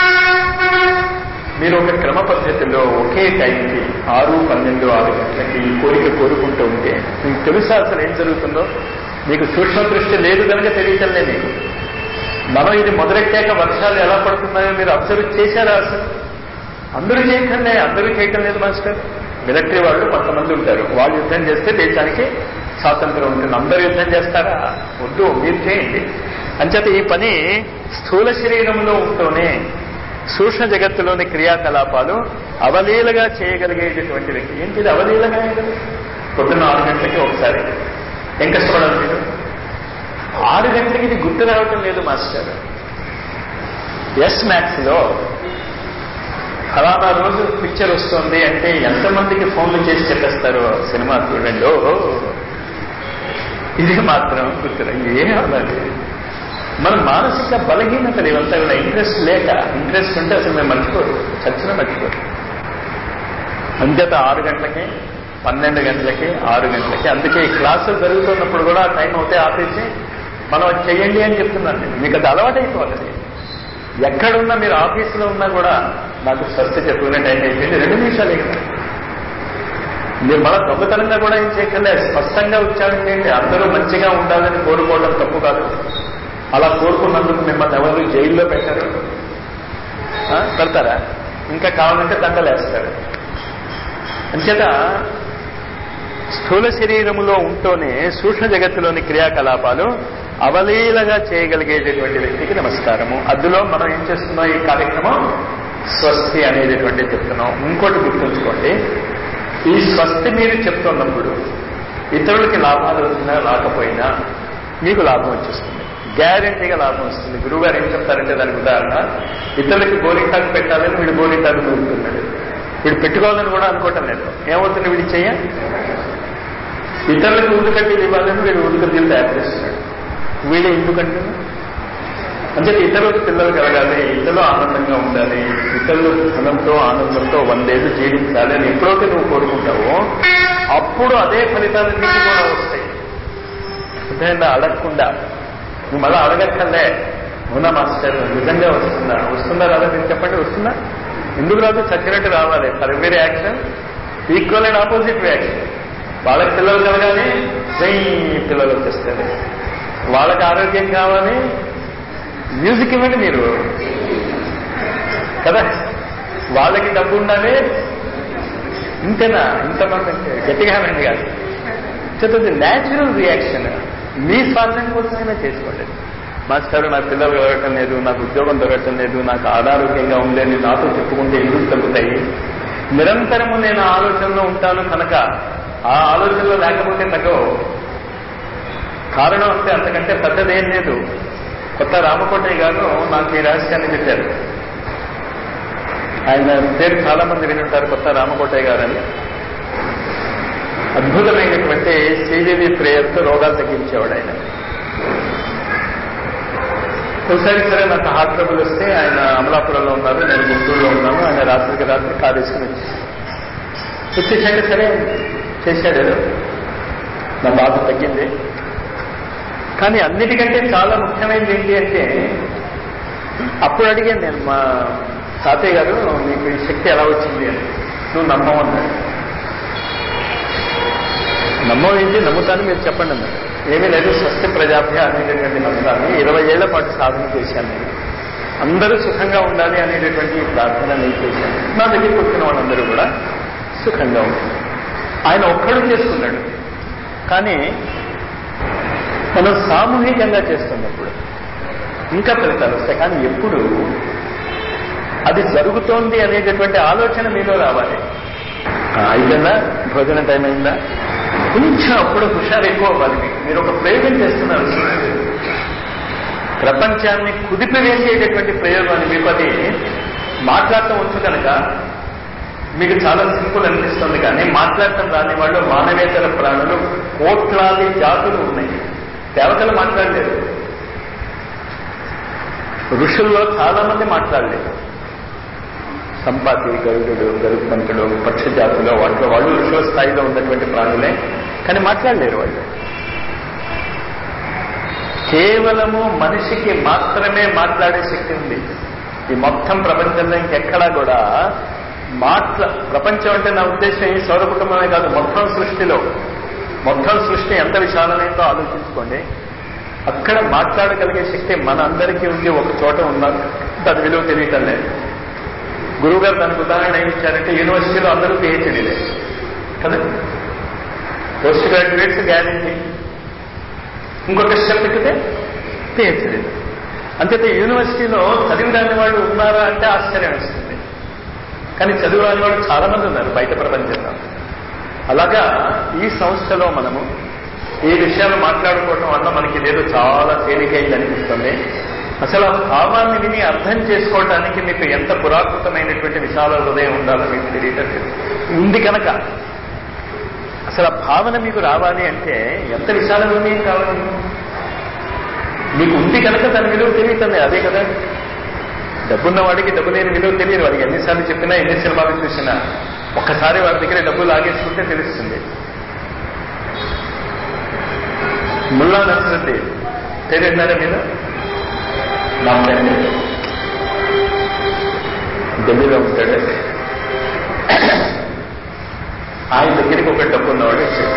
మీరు ఒక క్రమ పద్ధతిలో ఒకే టైంకి 6, 12, 6 గంటలకి ఈ కోరిక కోరుకుంటూ ఉంటే మీకు తెలుసా అసలు ఏం జరుగుతుందో? మీకు సూక్ష్మ దృష్టి లేదు కనుక తెలియటంలే మీకు. మనం ఇది మొదలెట్టాక వర్షాలు ఎలా పడుతున్నాయో మీరు అబ్జర్వ్ చేశారా? అసలు అందరూ చేయటంలే. అందరూ చేయటం లేదు మాస్టర్. మిలిటరీ వాళ్ళు కొంతమంది ఉంటారు, వాళ్ళు యుద్ధం చేస్తే దేశానికి స్వాతంత్రం ఉంటుంది. అందరూ యుద్ధం చేస్తారా? వద్దు, మీరు చేయండి. అంచేత ఈ పని స్థూల శరీరంలో ఉంటూనే సూక్ష్మ జగత్తులోని క్రియాకలాపాలు అవలీలగా చేయగలిగేటటువంటి వ్యక్తి. ఏంటిది అవలీలగా? పొద్దున్న 6 గంటలకి ఒకసారి ఏం కష్టపడాలి మీరు? 6 గంటలకి ఇది గుర్తు రావటం లేదు మాస్టర్. ఎస్ మ్యాక్స్లో ఫలానా రోజు పిక్చర్ వస్తుంది అంటే ఎంతమందికి ఫోన్లు చేసి చెప్పేస్తారు సినిమా చూడండి. ఓహో, ఇది మాత్రం గుర్తురా. ఏం అవ్వాలి? మన మానసిక బలహీనతలు ఇవంతా కూడా ఇంట్రెస్ట్ లేక. ఇంట్రెస్ట్ ఉంటే అసలు మేము మర్చిపోరు, చచ్చిన మర్చిపోరు. అంచేత 6 గంటలకి, 12 గంటలకి, 6 గంటలకి. అందుకే ఈ క్లాసులు జరుగుతున్నప్పుడు కూడా టైం అవుతే ఆపేసి మనం చెయ్యండి అని చెప్తున్నాను నేను. మీకు అది అలవాటైపోవాలి. ఎక్కడున్నా మీరు ఆఫీసులో ఉన్నా కూడా నాకు స్వస్తి చెప్పుకునే టైం అయిపోయింది, 2 నిమిషాలే కదా. మీరు మన దొంగతనంగా కూడా ఏం చేయక్కర్లేదు, స్పష్టంగా ఉచ్చారణ చేయండి. అందరూ మంచిగా ఉండాలని కోరుకోవడం తప్పు కాదు. అలా కోరుకున్నందుకు మిమ్మల్ని ఎవరు జైల్లో పెట్టారు? పెడతారా? ఇంకా కావాలంటే దండలేస్తారు. అంచేత స్థూల శరీరములో ఉంటూనే సూక్ష్మ జగత్తులోని క్రియాకలాపాలు అవలీలగా చేయగలిగేటటువంటి వ్యక్తికి నమస్కారము. అందులో మనం ఏం చేస్తున్నాం? ఈ కార్యక్రమం స్వస్తి అనేటటువంటి చెప్తున్నాం. ఇంకోటి గుర్తుంచుకోండి, ఈ స్వస్తి మీరు చెప్తున్నప్పుడు ఇతరులకి లాభాలు వచ్చినా రాకపోయినా మీకు లాభం వచ్చేస్తుంది. గ్యారెంటీగా లాభం వస్తుంది. గురువు గారు ఏం చెప్తారంటే దానికి ఉదాహరణ, ఇతరులకి గోరింటాకు పెట్టాలని వీడు గోరింటాకు నూరుతున్నాడు. వీడు పెట్టుకోవాలని కూడా అనుకోవటం లేదు. ఏమవుతుంది? వీడి చెయ్య ఇతరులకు ఉదుకడ్డీలు ఇవ్వాలని వీడు ఉదుకడ్డీలు తయారు చేస్తున్నాడు. వీడే ఎందుకంటే అంటే ఇతరులకు పిల్లలు కలగాలి, ఇతరులు ఆనందంగా ఉండాలి, ఇతరులు ధనంతో ఆనందంతో 100 ఏళ్ళు జీవించాలి అని ఎప్పుడైతే నువ్వు కోరుకుంటావో అప్పుడు అదే ఫలితాలు నీకు కూడా వస్తాయి. అంటే అడగకుండా నువ్వు మళ్ళీ అడగక్కర్లే. అవునా మాస్టర్, నిజంగా వస్తుందా రాదా? మీరు చెప్పండి. వస్తుందా? ఎందుకు రాదు? చచ్చినట్టు రావాలి. For every action equal and opposite reaction. వాళ్ళకి పిల్లలు కలగాలి, పిల్లలు వచ్చేస్తారు. వాళ్ళకి ఆరోగ్యం కావాలి, మ్యూజిక్ ఇవ్వండి మీరు కదా. వాళ్ళకి డబ్బు ఉండాలి, ఇంతేనా? ఇంతమంది గట్టిగానండి కాదు. చెప్తుంది న్యాచురల్ రియాక్షన్. మీ స్వార్థం కోసమైనా చేసుకోండి. మాస్టర్ నాకు పిల్లలు దొరకటం లేదు, నాకు ఉద్యోగం దొరకటం లేదు, నాకు అనారోగ్యంగా ఉండేది నాతో చెప్పుకుంటే ఎందుకు తగ్గుతాయి? నిరంతరము నేను ఆలోచనలో ఉంటాను కనుక ఆ ఆలోచనలో లేకపోతే తగ్గవు. కారణం అంటే అంతకంటే పెద్దదేం లేదు. కొత్త రామకోటయ్య గారు నాకు ఈ రహస్యాన్ని చెప్పారు. ఆయన పేరు చాలా మంది వినుంటారు, కొత్త రామకోటయ్య గారు అని. అద్భుతమైనటువంటి శ్రీదేవి ప్రేయర్తో రోగాలు తగ్గించేవాడు ఆయన. ఒకసారి సరే నాకు హార్ట్ ట్రబుల్ వస్తే ఆయన అమలాపురంలో ఉన్నారు, నేను గుంటూరులో ఉన్నాను. ఆయన రాత్రికి రాత్రి కారు వేసుకుని వచ్చేసాక సరే చేశాడు, నా బాధ తగ్గింది. కానీ అన్నిటికంటే చాలా ముఖ్యమైనది ఏంటి అంటే, అప్పుడు అడిగాను నేను, మా తాతయ్య గారు మీకు ఈ శక్తి ఎలా వచ్చింది అని. నువ్వు నమ్మవన్నాడు. నమ్మం ఏంటి? నమ్ముతాను, మీరు చెప్పండి అన్నాడు. ఏమీ లేదు, స్వస్తి ప్రజాభ్య అనేటటువంటి నమ్ముతాను. 20 ఏళ్ల పాటు సాధన చేశాను నేను. అందరూ సుఖంగా ఉండాలి అనేటటువంటి ప్రార్థన నేను చేశాను. నా దగ్గర కూర్చున్న వాళ్ళందరూ కూడా సుఖంగా ఉంటుంది. ఆయన ఒక్కడు చేసుకున్నాడు. కానీ మనం సామూహికంగా చేస్తున్నప్పుడు ఇంకా ఫలితాలు వస్తాయి. కానీ ఎప్పుడు అది జరుగుతోంది అనేటటువంటి ఆలోచన మీలో రావాలి. అయిపోయిందా, భోజనం టైం అయిందా, కొంచెం అప్పుడు హుషారు ఎక్కువ అవ్వాలి. మీరు ఒక ప్రయోగం చేస్తున్నారు, ప్రపంచాన్ని కుదిపివేసేటటువంటి ప్రయోగాన్ని. మీకు అది మాట్లాడటం వచ్చు కనుక మీకు చాలా సింపుల్ అనిపిస్తుంది. కానీ మాట్లాడటం రాని వాళ్ళు, మానవేతర ప్రాణులు కోట్లాది జాతులు ఉన్నాయి. దేవతలు మాట్లాడలేదు, ఋషుల్లో చాలా మంది మాట్లాడలేదు. సంపాతి, గరుడు, గరుత్మంతుడు, పక్ష జాతులు, వాటిలో వాళ్ళు ఋషుల స్థాయిలో ఉన్నటువంటి ప్రాణులే, కానీ మాట్లాడలేరు వాళ్ళు. కేవలము మనిషికి మాత్రమే మాట్లాడే శక్తి ఉంది. ఈ మొత్తం ప్రపంచంలో ఇంకెక్కడా కూడా ప్రపంచం అంటే నా ఉద్దేశం ఈ సౌర కుటుంబమే కాదు, మొత్తం సృష్టిలో, మొత్తం సృష్టి ఎంత విశాలమైందో ఆలోచించుకోండి. అక్కడ మాట్లాడగలిగే శక్తి మన అందరికీ ఉంది. ఒక చోట ఉన్నాం, దాని విలువ తెలియటం లేదు. గురువు గారు దానికి ఉదాహరణ ఏమి ఇచ్చారంటే, యూనివర్సిటీలో అందరూ పిహెచ్డీలే కదా, పోస్ట్ గ్రాడ్యుయేట్స్ గ్యారెంటీ, ఇంకొక స్టెప్ ఎక్కితే పిహెచ్డీలు. అంతేతే యూనివర్సిటీలో చదివిరాని వాళ్ళు ఉన్నారా అంటే ఆశ్చర్యం వస్తుంది. కానీ చదివిరాని వాళ్ళు చాలా మంది ఉన్నారు బయట ప్రపంచంలో. అలాగా ఈ సంస్థలో మనము ఈ విషయాలు మాట్లాడుకోవడం వల్ల మనకి ఏదో చాలా తేలికైంది అనిపిస్తుంది. అసలు ఆ భావాన్ని విని అర్థం చేసుకోవడానికి మీకు ఎంత పురాకృతమైనటువంటి విశాల హృదయం ఉండాలో మీకు తెలియటం ఉంది కనుక, అసలు ఆ భావన మీకు రావాలి అంటే ఎంత విశాల హృదయం కావాలి మీకు ఉంది కనుక దాని విలువ తెలియటండి. అదే కదా, డబ్బున్న వాడికి డబ్బు లేని విలువ తెలియదు. వాడికి ఎన్నిసార్లు చెప్పినా, ఎన్ని సినిమాలు చూసినా, ఒక్కసారి వాడి దగ్గర డబ్బు లాగేసుకుంటే తెలుస్తుంది. ముల్లా నసరుద్దీ పేరు విన్నారా మీరు? నా ఫ్రెండ్ ఢిల్లీలో ఉంటాడు. ఆయన దగ్గరికి ఒక డబ్బు ఉన్నవాడు వచ్చాడు.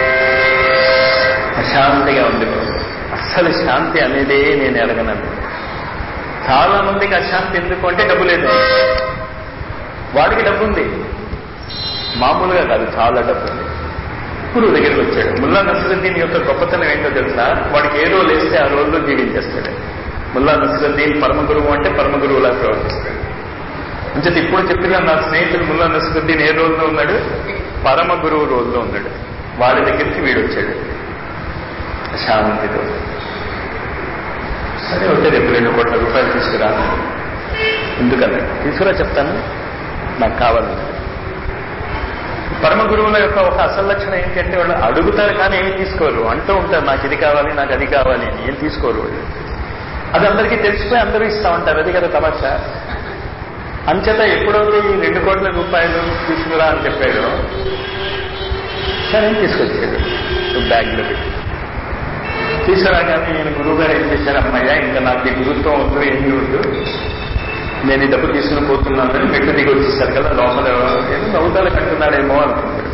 అశాంతిగా ఉంది, అస్సలు శాంతి అనేదే నేను ఎరగనను. చాలా మందికి అశాంతి ఎందుకు అంటే డబ్బు లేదు. వాడికి డబ్బు ఉంది, మామూలుగా కాదు, చాలా డబ్బు ఉంది. గురువు దగ్గరికి వచ్చాడు. ముల్లా నసరుద్దీన్ యొక్క గొప్పతనం ఏంటో తెలుసా? వాడికి ఏ రోజు వేస్తే ఆ రోజులో జీవించేస్తాడు. ముల్లా నసరుద్దీన్ పరమ గురువు అంటే పరమ గురువులా ప్రవర్తిస్తాడు. అంటే ఇప్పుడు చెప్పిన నా స్నేహితుడు ముల్లా నసరుద్దీన్ ఏ రోజులో ఉన్నాడు? పరమ గురువు రోజులో ఉన్నాడు. వాడి దగ్గరికి వీడు వచ్చాడు శాంతితో. సరే ఒకటే, రేపు 2 కోట్ల రూపాయలు తీసుకురా. ఎందుకన్నాడు? తీసుకురా చెప్తాను, నాకు కావాలన్నాడు. పరమ గురువుల యొక్క ఒక అసలు లక్షణం ఏంటంటే, వాళ్ళు అడుగుతారు కానీ ఏమి తీసుకోరు. అంటూ ఉంటారు, నాకు ఇది కావాలి, నాకు అది కావాలి అని. ఏం తీసుకోరు వాళ్ళు. అది అందరికీ తెలిసిపోయి అందరూ ఇస్తా ఉంటారు. అది కదా తమాషా. అంచేత ఎప్పుడైతే ఈ 2 కోట్ల రూపాయలు తీసుకురా అని చెప్పాడు, సరే తీసుకొచ్చాడు బ్యాగ్లో పెట్టి. తీసుకురాగానే నేను గురువు గారు ఏం చేశారు, అమ్మయ్య ఇంకా నాకు ఈ గురుత్వం వద్దు, ఏమీ వద్దు, నేను ఈ డబ్బు తీసుకుని పోతున్నానని మెట్లు దిగి వచ్చేసారు కదా. లోపల ఏదో నవ్వుతాలు కట్టున్నాడేమో అనుకున్నాడు.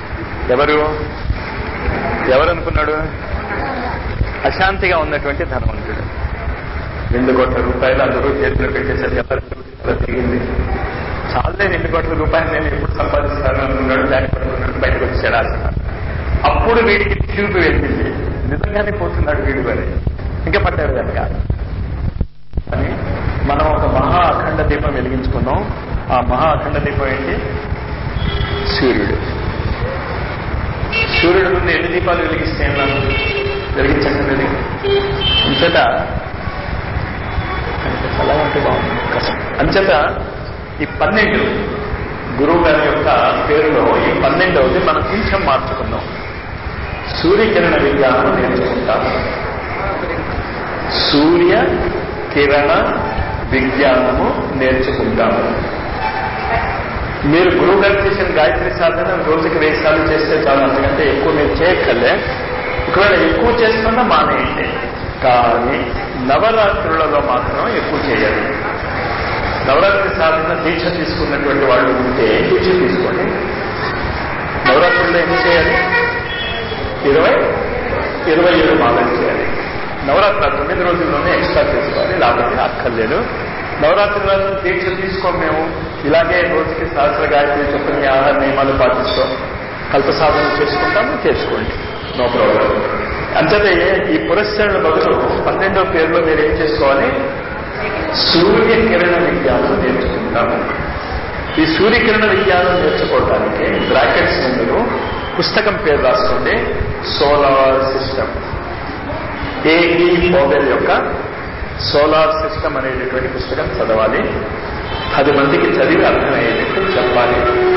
ఎవరు అనుకున్నాడు? అశాంతిగా ఉన్నటువంటి ధనవంతుడు. 2 కోట్ల రూపాయలు అందరూ చేతిలో పెట్టేసారు. ఎవరు తిరిగింది? చాలే 2 కోట్ల రూపాయలు నేను ఎప్పుడు సంపాదిస్తాను అనుకున్నాడు. దాన్ని పట్టుకున్నాడు, బయటకు వచ్చాడు. అసలు అప్పుడు వీడికి చూపు వెళ్ళింది, నిజంగానే పోతున్నాడు వీడు అని. ఇంకా పట్టాడు కనుక అని మనం ఒక మహా అఖండ దీపం వెలిగించుకున్నాం. ఆ మహా అఖండ దీపం ఏంటి? సూర్యుడు. సూర్యుడు ముందు ఎన్ని దీపాలు వెలిగిస్తే వెలిగించండి. అంచేత అలా అంటే బాగుంది కష్టం. అంచేత ఈ 12 గురువు గారి యొక్క పేరులో ఈ 12వది మనం కొంచెం మార్చుకున్నాం. సూర్యకిరణ విజ్ఞానం నేర్చుకుంటాం. సూర్య కిరణ విజ్ఞానము నేర్చుకుంటాము. మీరు గురువు గారు చేసిన గాయత్రి సాధన రోజుకి 1000 సార్లు చేస్తే చాలు, అంతకంటే ఎక్కువ మీరు చేయక్కర్లే. ఒకవేళ ఎక్కువ చేస్తున్నా మానేయండి, కానీ నవరాత్రులలో మాత్రం ఎక్కువ చేయాలి. నవరాత్రి సాధన దీక్ష తీసుకున్నటువంటి వాళ్ళు ఉంటే దీక్ష తీసుకోండి. నవరాత్రుల్లో ఏం చేయాలి? 27 మాలలు చేయాలి. నవరాత్రి 9 రోజుల్లోనే ఎక్స్ట్రా చేసుకోవాలి, లేకపోతే అక్కర్లేదు. నవరాత్రులలో దీక్ష తీసుకోం మేము, ఇలాగే రోజుకి సహస్ర గాయత్రి చొప్పున ఆహార నియమాలు పాటిస్తాం, కల్ప సాధన చేసుకుంటాము, చేసుకోండి, నో ప్రాబ్లం. అంతేతే ఈ పురస్కరణ బదులు 12వ పేరులో మీరు ఏం చేసుకోవాలి? సూర్యకిరణ విజ్ఞానం నేర్చుకుంటాము. ఈ సూర్యకిరణ విజ్ఞానం నేర్చుకోవడానికి బ్రాకెట్స్ ముందు పుస్తకం పేరు రాసుకోండి, సోలార్ సిస్టమ్. ఏఈ పోవెల్ యొక్క సోలార్ సిస్టమ్ అనేటటువంటి పుస్తకం చదవాలి. 10 మందికి చదివి అర్థమయ్యేటట్టు చెప్పాలి.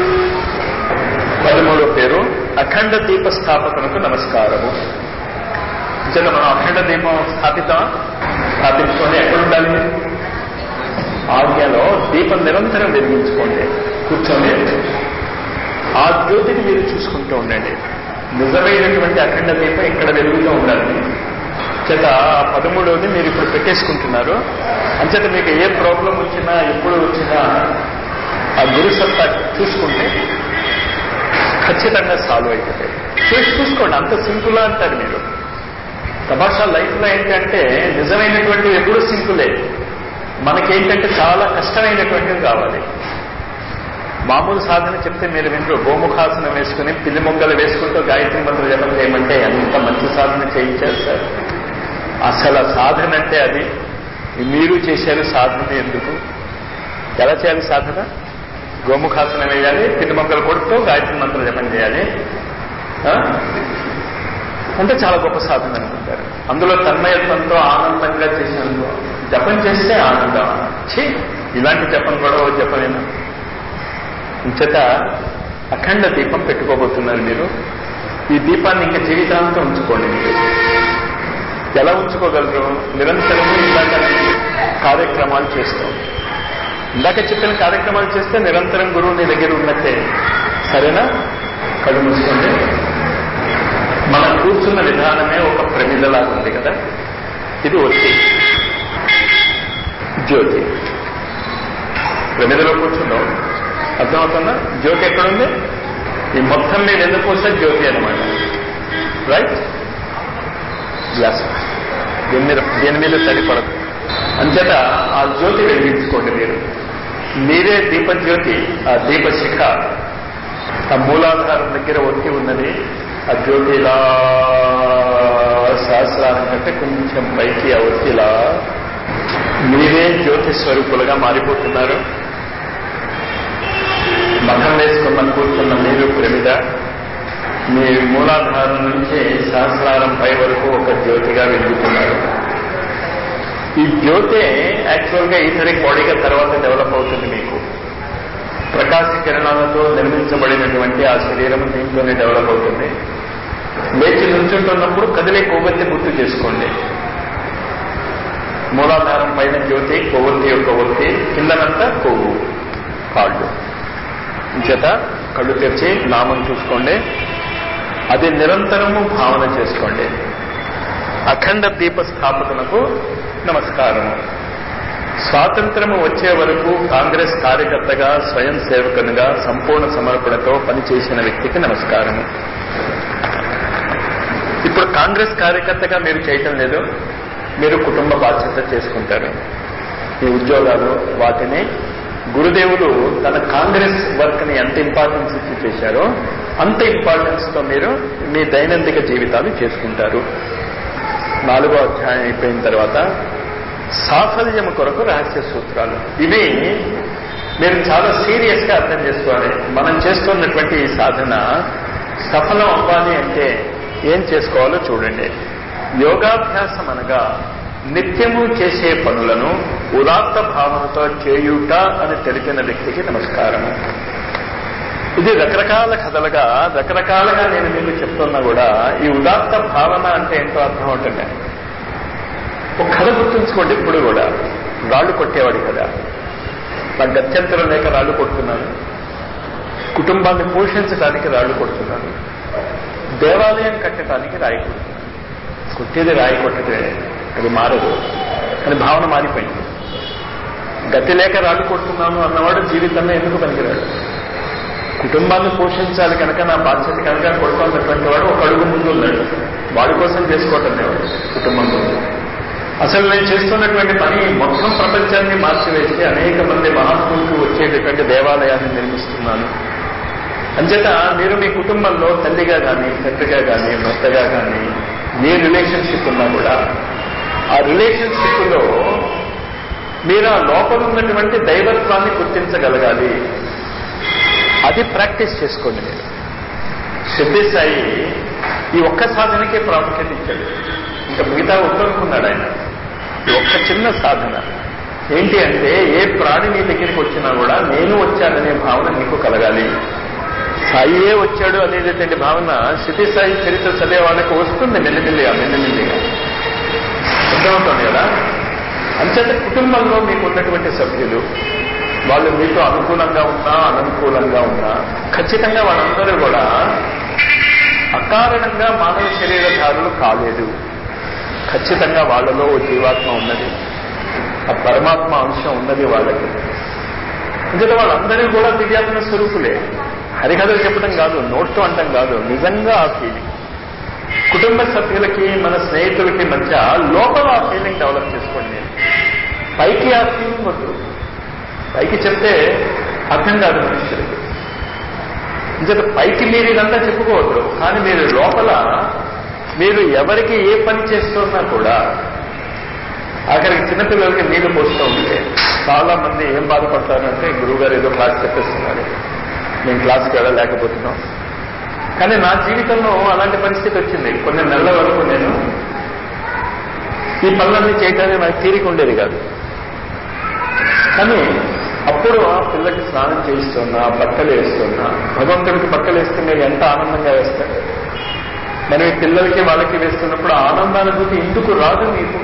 13వ పేరు అఖండ దీప స్థాపకునకు నమస్కారము. నిజంగా మనం అఖండ దీపం స్థాపించుకొని ఎక్కడుండాలి? ఆజ్ఞలో దీపం నిరంతరం వెలిగించుకోండి, కూర్చొని ఆ జ్యోతిని మీరు చూసుకుంటూ ఉండండి. నిజమైనటువంటి అఖండ దీపం ఇక్కడ వెలుగుతూ ఉండాలి. చేత 13వది మీరు ఇప్పుడు పెట్టేసుకుంటున్నారు. అంచేత మీకు ఏ ప్రాబ్లం వచ్చినా ఎప్పుడు వచ్చినా ఆ గురు సత్తా చూసుకుంటే ఖచ్చితంగా సాల్వ్ అవుతుంది. చూసుకోండి, అంత సింపుల్ అంటారు మీరు. తమాషా లైఫ్లో ఏంటంటే నిజమైనటువంటివి ఎప్పుడూ సింపులే, మనకేంటంటే చాలా కష్టమైనటువంటివి కావాలి. మామూలు సాధన చెప్తే మీరు వింటూ గోముఖాసనం వేసుకుని పిల్లి మొగ్గలు వేసుకుంటూ గాయత్రి మంత్ర జపం చేయమంటే ఎంత మంచి సాధన చేయించారు సార్. అసలు సాధన అంటే అది. మీరు చేశారు సాధన. ఎందుకు, ఎలా చేయాలి సాధన? గోముఖాసనం వేయాలి, పిల్లి మొగ్గలు కొడుతూ గాయత్రి మంత్ర జపం చేయాలి అంటే చాలా గొప్ప సాధన అనుకుంటారు. అందులో తన్మయత్వంతో ఆనందంగా చేసినందుకు జపం చేస్తే ఆనందం. ఇలాంటి జపం కూడా ఓ జపమేనా? ఇంచేత అఖండ దీపం పెట్టుకోబోతున్నారు మీరు. ఈ దీపాన్ని ఇంకా జీవితాంతం ఉంచుకోండి. మీరు ఎలా ఉంచుకోగలరు? నిరంతరము ఇలాంటి కార్యక్రమాలు చేస్తాం. ఇందాక చెప్పిన కార్యక్రమాలు చేస్తే నిరంతరం గురువు నీ దగ్గర ఉన్నట్టే. సరేనా? కళ్ళు మూసుకోండి. మనం కూర్చున్న విధానమే ఒక ప్రమిదలాగా ఉంది కదా. ఇది ఒత్తి, జ్యోతి. ప్రమిదలో కూర్చున్నాం, అర్థమవుతుందా? జ్యోతి ఎక్కడుంది? ఈ మొత్తం మీద ఎందుకు వస్తే జ్యోతి అనమాట. రైట్? గ్లాస్ దేని మీద సరిపడదు. అంచేత ఆ జ్యోతి వెలిగించుకోండి. మీరే దీపజ్యోతి. ఆ దీపశిఖ ఆ మూలాధారం దగ్గర ఒత్తి ఉన్నది. ఆ జ్యోతి ఇలా సహస్రారం కంటే కొంచెం పైకి ఆ ఒత్తిలా మీరే జ్యోతి స్వరూపులుగా మారిపోతున్నారు. మఠం వేసుకున్న కూర్చున్న మీరు ప్రమిద, మీ మూలాధారం నుంచి సహస్రారం పై వరకు ఒక జ్యోతిగా వెలుగుతున్నారు. ఈ జ్యోతే యాక్చువల్గా ఈథరిక్ బాడీగా తర్వాత డెవలప్ అవుతుంది. మీకు ప్రకాశ కిరణాలతో నిర్మించబడినటువంటి ఆ శరీరం దీంట్లోనే డెవలప్ అవుతుంది. లేచి నుంచుంటున్నప్పుడు కదిలే కొవ్వొత్తి గుర్తు చేసుకోండి. మూలాధారం పైన జ్యోతి, కొవ్వొత్తి యొక్క ఒత్తి, కిందనంతా కొవ్వు, కాళ్ళు. చేత కళ్ళు తెరిచి నామం చూసుకోండి. అది నిరంతరము భావన చేసుకోండి. అఖండ దీప స్థాపకునకు నమస్కారము. స్వాతంత్రము వచ్చే వరకు కాంగ్రెస్ కార్యకర్తగా, స్వయం సేవకునిగా సంపూర్ణ సమర్పణతో పనిచేసిన వ్యక్తికి నమస్కారము. ఇప్పుడు కాంగ్రెస్ కార్యకర్తగా మీరు చేయటం లేదు, మీరు కుటుంబ బాధ్యత చేసుకుంటారు. మీ ఉద్యోగాలు వాటిని గురుదేవులు తన కాంగ్రెస్ వర్క్ ని ఎంత ఇంపార్టెన్స్ ఇచ్చి చేశారో అంత ఇంపార్టెన్స్ తో మీరు మీ దైనందిక జీవితాలు చేసుకుంటారు. 4వ అధ్యాయం అయిపోయిన తర్వాత సాఫల్యము కొరకు రహస్య సూత్రాలు. ఇవి మీరు చాలా సీరియస్ గా అర్థం చేసుకోవాలి. మనం చేస్తున్నటువంటి ఈ సాధన సఫలం అవ్వాలి అంటే ఏం చేసుకోవాలో చూడండి. యోగాభ్యాసం అనగా నిత్యము చేసే పనులను ఉదాత్త భావనతో చేయుట అని తెలిపిన వ్యక్తికి నమస్కారము. ఇది రకరకాల కథలుగా రకరకాలుగా నేను మీకు చెప్తున్నా కూడా ఈ ఉదాత్త భావన అంటే ఏంటో అర్థం అవుతుంది. ఒక కథ గుర్తుంచుకోండి ఇప్పుడు కూడా. రాళ్ళు కొట్టేవాడి కదా, నాకు గత్యంతరం లేక రాళ్ళు కొడుతున్నాను, కుటుంబాన్ని పోషించడానికి రాళ్ళు కొడుతున్నాను, దేవాలయం కట్టడానికి రాయి కొడుతున్నాను. కొట్టేది రాయి కొట్టితే అది మారదు, అని భావన మారిపోయింది. గతి లేక రాళ్ళు కొడుతున్నాను అన్నవాడు జీవితంలో ఎందుకు పనికిరాడు? కుటుంబాన్ని పోషించాలి కనుక, నా బాధ్యత కనుక కొడుతున్నటువంటి వాడు ఒక అడుగు ముందు ఉన్నాడు. వాడి కోసం చేసుకోవటం లేవాడు కుటుంబం ముందు. అసలు నేను చేస్తున్నటువంటి పని మొత్తం ప్రపంచాన్ని మార్చివేసి అనేక మంది మహాత్ములకు వచ్చేటటువంటి దేవాలయాన్ని నిర్మిస్తున్నాను. అంచేత మీరు మీ కుటుంబంలో తల్లిగా కానీ, తండ్రిగా కానీ, భర్తగా కానీ ఏ రిలేషన్షిప్ ఉన్నా కూడా ఆ రిలేషన్షిప్ లో మీరు ఆ లోపల ఉన్నటువంటి దైవత్వాన్ని గుర్తించగలగాలి. అది ప్రాక్టీస్ చేసుకోండి మీరు. సిద్ధి సాయి ఈ ఒక్క సాధనకే ప్రాముఖ్యత ఇచ్చాడు. ఇంకా మిగతా వద్దనుకున్నాడు ఆయన. ఈ ఒక్క చిన్న సాధన ఏంటి అంటే, ఏ ప్రాణి నీ దగ్గరికి వచ్చినా కూడా నేను వచ్చాననే భావన నీకు కలగాలి. సాయియే వచ్చాడు అనేటటువంటి భావన సిద్ధి సాయి చరిత్ర చదివే వాళ్ళకి వస్తుంది మెల్లిమెల్లిగా. అర్థమవుతుంది కదా. అంచేత కుటుంబంలో మీకు ఉన్నటువంటి సభ్యులు వాళ్ళు మీతో అనుకూలంగా ఉన్నా అననుకూలంగా ఉన్నా ఖచ్చితంగా వాళ్ళందరూ కూడా అకారణంగా మానవ శరీరధారులు కాలేదు. ఖచ్చితంగా వాళ్ళలో ఓ జీవాత్మ ఉన్నది, ఆ పరమాత్మ అంశం ఉన్నది వాళ్ళకి. అంచేత వాళ్ళందరూ కూడా దివ్యాత్మ స్వరూపులే. హరికథలు చెప్పడం కాదు, నోట్తో అంటాం కాదు, నిజంగా ఆ ఫీలింగ్ కుటుంబ సభ్యులకి మన స్నేహితులకి మధ్య లోపల ఆ ఫీలింగ్ డెవలప్ చేసుకోండి. పైకి ఆ ఫీలింగ్ వద్దు. పైకి చెప్తే అర్థం కాదు మనుషులకి. ఇంకొక పైకి మీరు ఇదంతా చెప్పుకోవద్దు, కానీ మీరు లోపల మీరు ఎవరికి ఏ పని చేస్తున్నా కూడా ఆఖరికి చిన్నపిల్లలకి నీళ్లు పోస్తూ ఉంటే చాలా మంది ఏం బాధపడతారంటే, గురువుగారు ఏదో క్లాస్ చెప్పేస్తున్నారు, మేము క్లాస్కి వెళ్ళలేకపోతున్నాం. కానీ నా జీవితంలో అలాంటి పరిస్థితి వచ్చింది. కొన్ని నెలల వరకు నేను ఈ పనులన్నీ చేయడానికి నాకు తీరిక ఉండేది కాదు. కానీ అప్పుడు ఆ పిల్లకి స్నానం చేయిస్తున్నా, బట్టలు వేస్తున్నా, భగవంతుడికి బట్టలు వేస్తే మీరు ఎంత ఆనందంగా వేస్తారు. మరి పిల్లలకి వాళ్ళకి వేస్తున్నప్పుడు ఆనందానుభూతి ఎందుకు రాదు మీకు?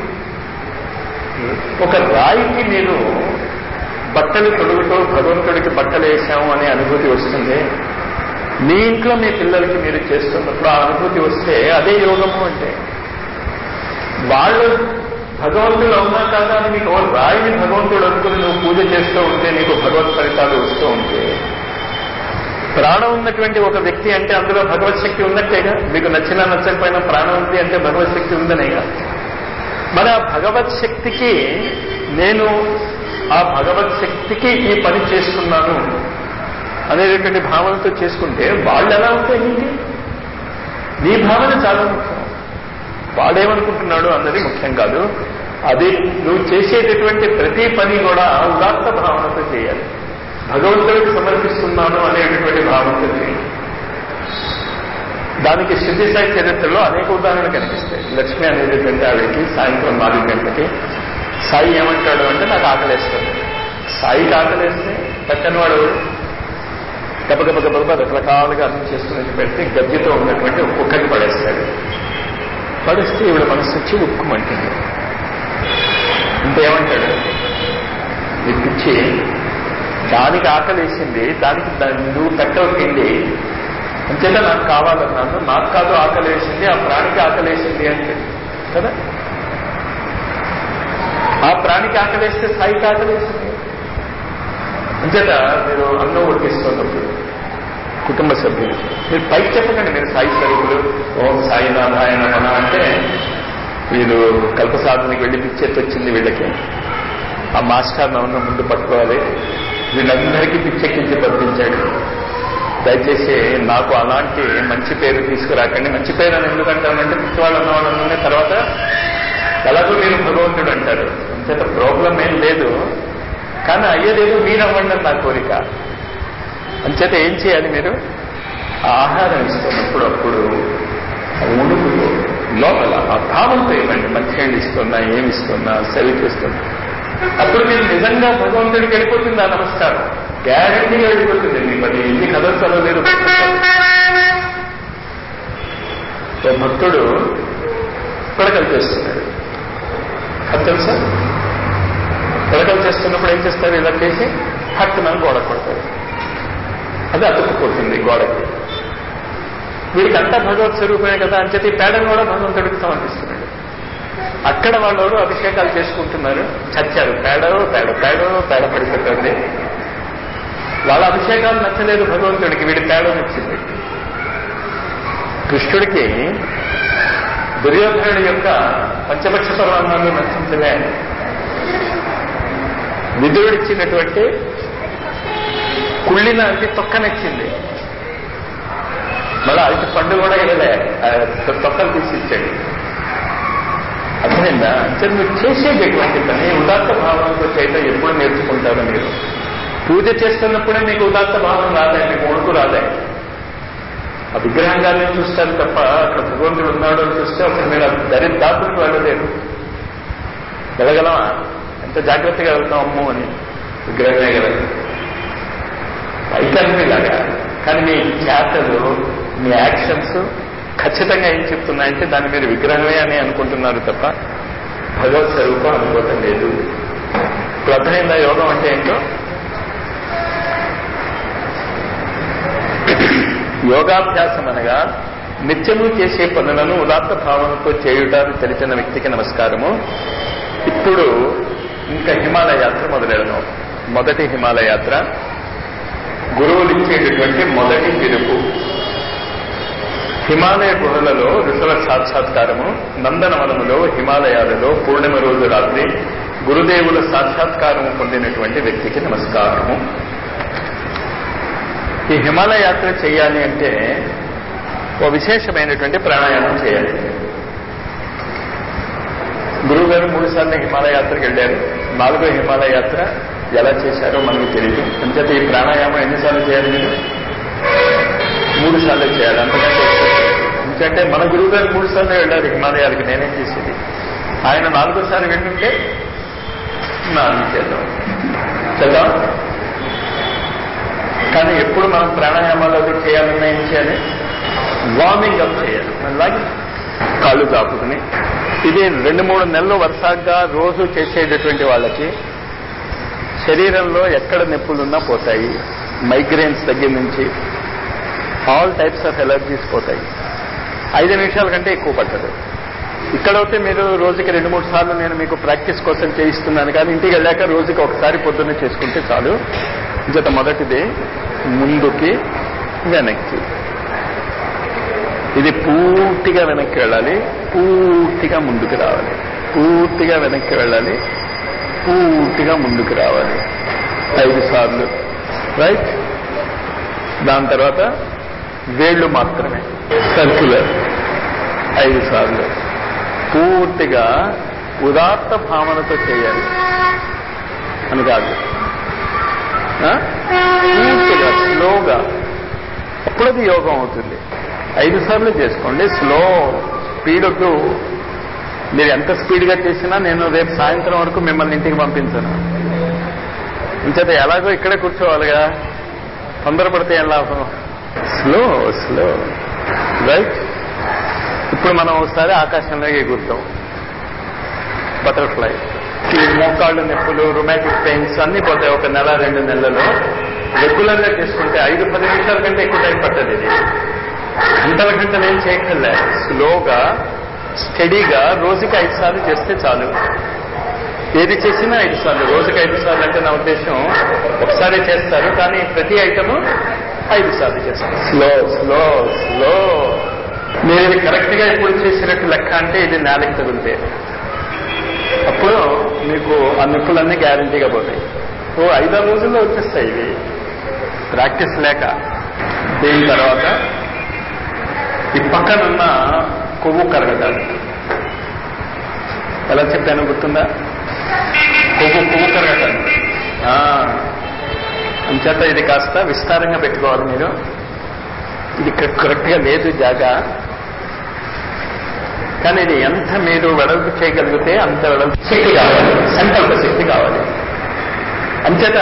ఒక రాయికి మీరు బట్టలు తొడుగుతూ భగవంతుడికి బట్టలు వేసాము అనే అనుభూతి వస్తుంది. మీ ఇంట్లో మీ పిల్లలకి మీరు చేస్తున్నప్పుడు ఆ అనుభూతి వస్తే అదే యోగము. అంటే వాళ్ళు భగవంతుడు అవునా కాదా అని మీకు రాయిని భగవంతుడు అనుకుని నువ్వు పూజ చేస్తూ ఉంటే నీకు భగవత్ ఫలితాలు వస్తూ ఉంటే, ప్రాణం ఉన్నటువంటి ఒక వ్యక్తి అంటే అందులో భగవత్ శక్తి ఉన్నట్టేగా. మీకు నచ్చినా నచ్చకపోయినా ప్రాణం ఉంది అంటే భగవత్ శక్తి ఉందనేగా. మరి ఆ భగవత్ శక్తికి నేను ఆ భగవత్ శక్తికి ఈ పని చేస్తున్నాను అనేటువంటి భావనతో చేసుకుంటే వాళ్ళు ఎలా ఉంటాయి? ఏంటి నీ భావన చాలా ముఖ్యం. వాడేమనుకుంటున్నాడు అన్నది ముఖ్యం కాదు. అది నువ్వు చేసేటటువంటి ప్రతి పని కూడా ఉదాత్త భావనతో చేయాలి. భగవంతుడికి సమర్పిస్తున్నాను అనేటటువంటి భావనతో చేయాలి. దానికి సిద్ధి సాయి చరిత్రలో అనేక ఉదాహరణలు కనిపిస్తాయి. లక్ష్మి అనేటటువంటి ఆవిడకి సాయంత్రం 4 గంటలకి సాయి ఏమంటాడు అంటే, నాకు ఆకలేస్తుంది. సాయికి ఆకలేస్తే పక్కన వాడు గబగబ రకరకాలుగా అర్థం చేసుకుని పెడితే గద్దెతో ఉన్నటువంటి ఒక్కొక్కటి పడేస్తాడు. పడేస్తే ఈవిడ మనసు వచ్చి ఉక్కుమంటుంది. ఇంకేమంటాడు, పిచ్చి, దానికి ఆకలేసింది, దానికి నువ్వు పెట్టవు తిండి, అంతేగా నాకు కావాలన్నాను, నాకు కాదు ఆకలేసింది, ఆ ప్రాణికి ఆకలేసింది అంటే కదా. ఆ ప్రాణికి ఆకలేస్తే సాయికి ఆకలేసింది. అంచేత మీరు అన్నం వడ్డిస్తున్నప్పుడు కుటుంబ సభ్యులు మీరు పైకి చెప్పకండి మీరు సాయి స్వరూపులు, ఓం సాయినాథాయ నమః అంటే వీళ్ళు కల్పసాధనకి వెళ్ళి పిచ్చెత్తి వచ్చింది వీళ్ళకి. ఆ మాస్టర్ నవన్న ముందు పట్టుకోవాలి. వీళ్ళందరికీ పిచ్చెక్కించి పంపించాడు. దయచేసి నాకు అలాంటి మంచి పేరు తీసుకురాకండి. మంచి పేరు అని ఎందుకంటానంటే పిచ్చివాళ్ళు అన్నవాళ్ళనే తర్వాత ఎలాగో మీరు భగవంతుడు అంటారు. అంచేత ప్రాబ్లం ఏం లేదు, కానీ అయ్యేదేదో మీరు అవ్వండి నా కోరిక. అంచేత ఏం చేయాలి, మీరు ఆహారం ఇస్తున్నప్పుడు అప్పుడు ఉడుకులు లోపల ఆ భావంతో ఇవ్వండి. మంచినీళ్ళు ఇస్తున్నా, ఏమి ఇస్తున్నా, సెలవిస్తున్నా, అప్పుడు మీరు నిజంగా భగవంతుడికి వెళ్ళిపోతుంది ఆ నమస్కారం. గ్యారంటీగా వెళ్ళిపోతుంది. మీ పది ఎన్ని కథలు చదవలేదు. భక్తుడు పిడకలు చేస్తున్నాడు. అది తెలుసా? పిడకలు చేస్తున్నప్పుడు ఏం చేస్తారు? ఇలా చేసి హక్కునని గోడ కొడతారు, అది అతుక్కుపోతుంది గోడకి. వీడికంతా భగవత్ స్వరూపమే కదా అని చెప్పి పేడను కూడా భగవంతుడికి సమర్పిస్తున్నాడు. అక్కడ వాళ్ళు అభిషేకాలు చేసుకుంటున్నారు, చచ్చారు. పేడ పడిపోతుంది. వాళ్ళ అభిషేకాలు నచ్చలేదు భగవంతుడికి, వీడి పేడ నచ్చింది. కృష్ణుడికి దుర్యోధనుడి యొక్క పంచపక్ష పర్వాణాలు నచ్చించలే. విదురుడిచ్చినటువంటి కుళ్ళిన అంటే తొక్క నచ్చింది. మళ్ళా అది పండు కూడా ఇవ్వలే, తొక్కలు తీసి ఇచ్చాడు. అర్థమైందా? అంటే మీరు చేసేటటువంటి పని ఉదాత్త భావంతో చేయటం ఎప్పుడు నేర్చుకుంటారో మీరు. పూజ చేస్తున్నప్పుడే మీకు ఉదాత్త భావం రాదే, మీకు వణుకు రాదే. ఆ విగ్రహంగానే చూస్తారు తప్ప అక్కడ భగవంతుడు ఉన్నాడు అని చూస్తే అప్పుడు మీరు దరిద్రాపులకు వెళ్ళలేరు. వెళ్ళగలమా? ఎంత జాగ్రత్తగా వెళ్తాం అమ్ము అని. విగ్రహమే కదా అయితేలాగా. కానీ మీ చేతలు, మీ యాక్షన్స్ ఖచ్చితంగా ఏం చెప్తున్నాయంటే దాన్ని మీరు విగ్రహమే అని అనుకుంటున్నారు తప్ప భగవత్ స్వరూపం అనుకోవటం లేదు. ఇప్పుడు అర్థమైందా యోగం అంటే ఏంటో? యోగాభ్యాసం అనగా నిత్యము చేసే పనులను ఉదాత్త భావనతో చేయుటాన్ని తెలిసిన వ్యక్తికి నమస్కారము. ఇప్పుడు ఇంకా హిమాలయ యాత్ర మొదలెడదాం. మొదటి హిమాలయ యాత్ర గురువులు ఇచ్చేటటువంటి మొదటి పిలుపు. హిమాలయ గుహలలో ఋషుల సాక్షాత్కారము, నందనవనములో హిమాలయాలలో పూర్ణిమ రోజు రాత్రి గురుదేవుల సాక్షాత్కారము పొందినటువంటి వ్యక్తికి నమస్కారము. ఈ హిమాలయ యాత్ర చేయాలి అంటే ఓ విశేషమైనటువంటి ప్రాణాయామం చేయాలి. గురువు గారు 3 సార్లు హిమాలయ యాత్రకు వెళ్ళారు. 4వ హిమాలయ యాత్ర ఎలా చేశారో మనకు తెలియదు. అంచేత ఈ ప్రాణాయామం ఎన్నిసార్లు చేయాలి? మీరు 3 సార్లు చేయాలి, అంతకంటే ఎందుకంటే మన గురువు గారు 3 సార్లు వెళ్ళారు హిమాలయాలకి. నేనేం చేసేది? ఆయన 4వ వెళ్ళుంటే 4 చేద్దాం. కానీ ఎప్పుడు మనం ప్రాణాయామాలు అది చేయాలన్నా ఏం చేయాలి? వార్మింగ్ అప్ చేయాలి. అలాగే కాళ్ళు చాపుకుని ఇది 2-3 నెలలు వరుసగా రోజు చేసేటటువంటి వాళ్ళకి శరీరంలో ఎక్కడ నొప్పులున్నా పోతాయి. మైగ్రేన్స్ దగ్గర నుంచి ఆల్ టైప్స్ ఆఫ్ ఎలర్జీస్ పోతాయి. 5 నిమిషాల కంటే ఎక్కువ పట్టదు. ఇక్కడైతే మీరు రోజుకి 2-3 సార్లు నేను మీకు ప్రాక్టీస్ కోసం చేయిస్తున్నాను. కానీ ఇంటికి వెళ్ళాక రోజుకి ఒకసారి పొద్దున్నే చేసుకుంటే చాలు. జత మొదటిది ముందుకి వెనక్కి. ఇది పూర్తిగా వెనక్కి వెళ్ళాలి, పూర్తిగా ముందుకు రావాలి. పూర్తిగా వెనక్కి వెళ్ళాలి, పూర్తిగా ముందుకు రావాలి. 5 సార్లు. రైట్. దాని తర్వాత వేళ్లు మాత్రమే సర్క్యులర్ 5 సార్లు. పూర్తిగా ఉదాత్త భావనతో చేయాలి అని కాదు, పూర్తిగా స్లోగా. అప్పుడు అది యోగం అవుతుంది. 5 సార్లు చేసుకోండి. స్లో, స్పీడ్ వద్దు. మీరు ఎంత స్పీడ్గా చేసినా నేను రేపు సాయంత్రం వరకు మిమ్మల్ని ఇంటికి పంపించను. ఇంచేత ఎలాగో ఇక్కడే కూర్చోవాలిగా, తొందరపడితే ఏం లాభం? Slow slow. రైట్. ఇప్పుడు మనం ఒకసారి ఆకాశంలోకి ఎగురుతాం, బటర్ఫ్లై. ఈ మోకాళ్ళు నొప్పులు, రొమాటిక్ పెయిన్స్ అన్ని పోతాయి 1 నెల 2 నెలలలో. రెగ్యులర్ గా చేసుకుంటే 5-10 నిమిషాల కంటే ఎక్కువ టైం పట్టదు. ఇది గంటలు ఏం చేయక్కర్లే. స్లోగా, స్టడీగా రోజుకి 5 సార్లు చేస్తే చాలు. ఏది చేసినా 5 సార్లు. రోజుకి 5 సార్లు అంటే నా ఉద్దేశం ఒకసారి చేస్తారు, కానీ ప్రతి ఐటమ్ 5 సార్లు చేస్తారు. Slow slow slow. మీరు ఇది కరెక్ట్ గా ఎప్పుడు చేసినట్టు లెక్క అంటే ఇది నేలకి తగిలితే అప్పుడు మీకు ఆ నొప్పులన్నీ గ్యారంటీగా పోతాయి. 5-6 రోజుల్లో వచ్చేస్తాయి ఇవి ప్రాక్టీస్ లేక. దీని తర్వాత ఈ పక్కనున్న కొవ్వు కరగటాలు ఎలా చెప్పాను గుర్తుందా? కొవ్వు కరగటాలు. అంచేత ఇది కాస్త విస్తారంగా పెట్టుకోవాలి మీరు. ఇది కరెక్ట్ గా లేదు జాగా, కానీ ఇది ఎంత మీరు వెడల్పు చేయగలిగితే అంత వెడల్పు శక్తి కావాలి, సంకల్ప శక్తి కావాలి. అంచేత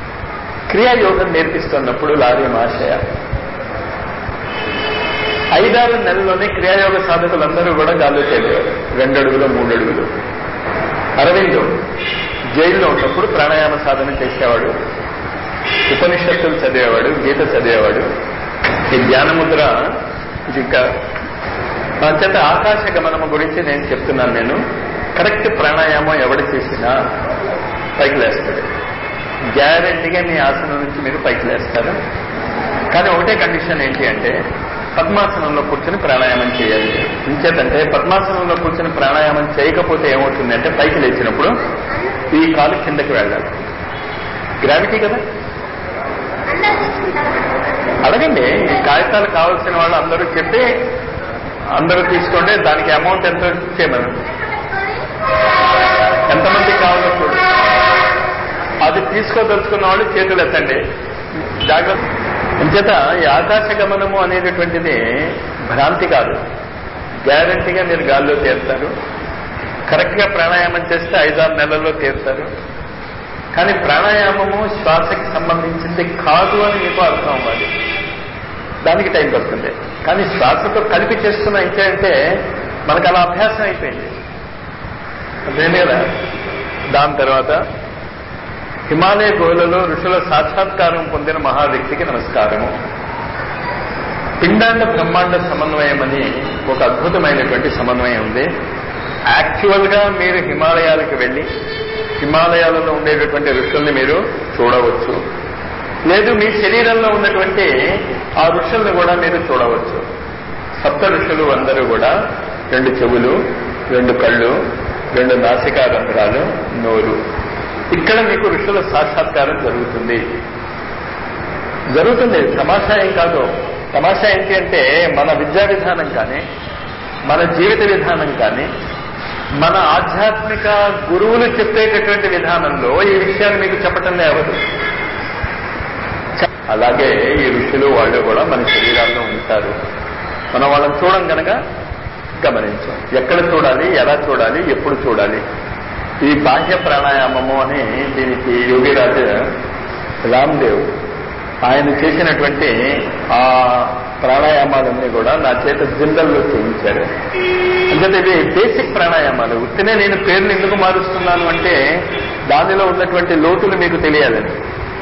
క్రియాయోగం నేర్పిస్తున్నప్పుడు లారీ మహాశయ 5-6 నెలల్లోనే క్రియాయోగ సాధకులందరూ కూడా గాల్లో తేలేవారు. 2 అడుగులు 3 అడుగులు. అరవిందో జైల్లో ఉన్నప్పుడు ప్రాణాయామ సాధన చేసేవాడు, ఉపనిషత్తులు చదివేవాడు, గీత చదివేవాడు. ఈ ధ్యానముద్ర ఇంకా నా చేత ఆకాశ గమనము గురించి నేను చెప్తున్నాను. నేను కరెక్ట్ ప్రాణాయామం ఎవడు చేసినా పైకి లేస్తాడు. గ్యారెంటీగా మీ ఆసనం నుంచి మీరు పైకి లేస్తారు. కానీ ఒకటే కండిషన్ ఏంటి అంటే పద్మాసనంలో కూర్చొని ప్రాణాయామం చేయాలి. ఇంకేతంటే పద్మాసనంలో కూర్చొని ప్రాణాయామం చేయకపోతే ఏమవుతుంది అంటే పైకి లేచినప్పుడు ఈ కాలు కిందకి వెళ్ళాలి. గ్రావిటీ కదా. అడగండి, ఈ కాగితాలు కావాల్సిన వాళ్ళు అందరూ చెప్పి అందరూ తీసుకోండి. దానికి అమౌంట్ ఎంత చేయమని, ఎంతమందికి కావాలో చూడు. అది తీసుకోదలుచుకున్న వాళ్ళు చేతులు ఎత్తండి. జాగ్రత్త. అంచేత ఈ ఆకాశ గమనము అనేటటువంటిది భ్రాంతి కాదు. గ్యారంటీగా మీరు గాల్లో తేరుతారు. కరెక్ట్ గా ప్రాణాయామం చేస్తే 5-6 నెలల్లో తేరుతారు. కానీ ప్రాణాయామము శ్వాసకి సంబంధించింది కాదు అని మీకు అర్థం అవ్వాలి. దానికి టైం పడుతుంది. కానీ శ్వాసతో కలిపి చేస్తున్న ఇంకేంటే మనకు అలా అభ్యాసం అయిపోయింది. అదేం లేదా. దాని తర్వాత హిమాలయ గుహలలో ఋషుల సాక్షాత్కారం పొందిన మహావ్యక్తికి నమస్కారము. పిండాండ బ్రహ్మాండ సమన్వయం అని ఒక అద్భుతమైనటువంటి సమన్వయం ఉంది. యాక్చువల్ గా మీరు హిమాలయాలకు వెళ్ళి హిమాలయాలలో ఉండేటటువంటి ఋషుల్ని మీరు చూడవచ్చు. లేదు మీ శరీరంలో ఉన్నటువంటి ఆ ఋషుల్ని కూడా మీరు చూడవచ్చు. సప్త ఋషులు అందరూ కూడా 2 చెవులు, 2 కళ్ళు, 2 నాసికా రంధ్రాలు, నోరు. ఇక్కడ మీకు ఋషుల సాక్షాత్కారం జరుగుతుంది. తమాషా ఏం కాదు. తమాషా ఏంటి అంటే మన విద్యా విధానం కానీ, మన జీవిత విధానం కానీ, మన ఆధ్యాత్మిక గురువులు చెప్పేటటువంటి విధానంలో ఈ విషయాలు మీకు చెప్పటంలో ఎవరు. అలాగే ఈ ఋషులు వాళ్ళు కూడా మన శరీరాల్లో ఉంటారు. మనం వాళ్ళని చూడం కనుక గమనించాం. ఎక్కడ చూడాలి, ఎలా చూడాలి, ఎప్పుడు చూడాలి. ఈ బాహ్య ప్రాణాయామము అని దీనికి యోగిరాజు రామ్దేవ్ ఆయన చేసినటువంటి ఆ ప్రాణాయామాలన్నీ కూడా నా చేత జిందల్లో చేయించారు. అంటే ఇవి బేసిక్ ప్రాణాయామాలు. ఉత్తినే నేను పేర్లు ఎందుకు మారుస్తున్నాను అంటే దానిలో ఉన్నటువంటి లోతులు మీకు తెలియాలని,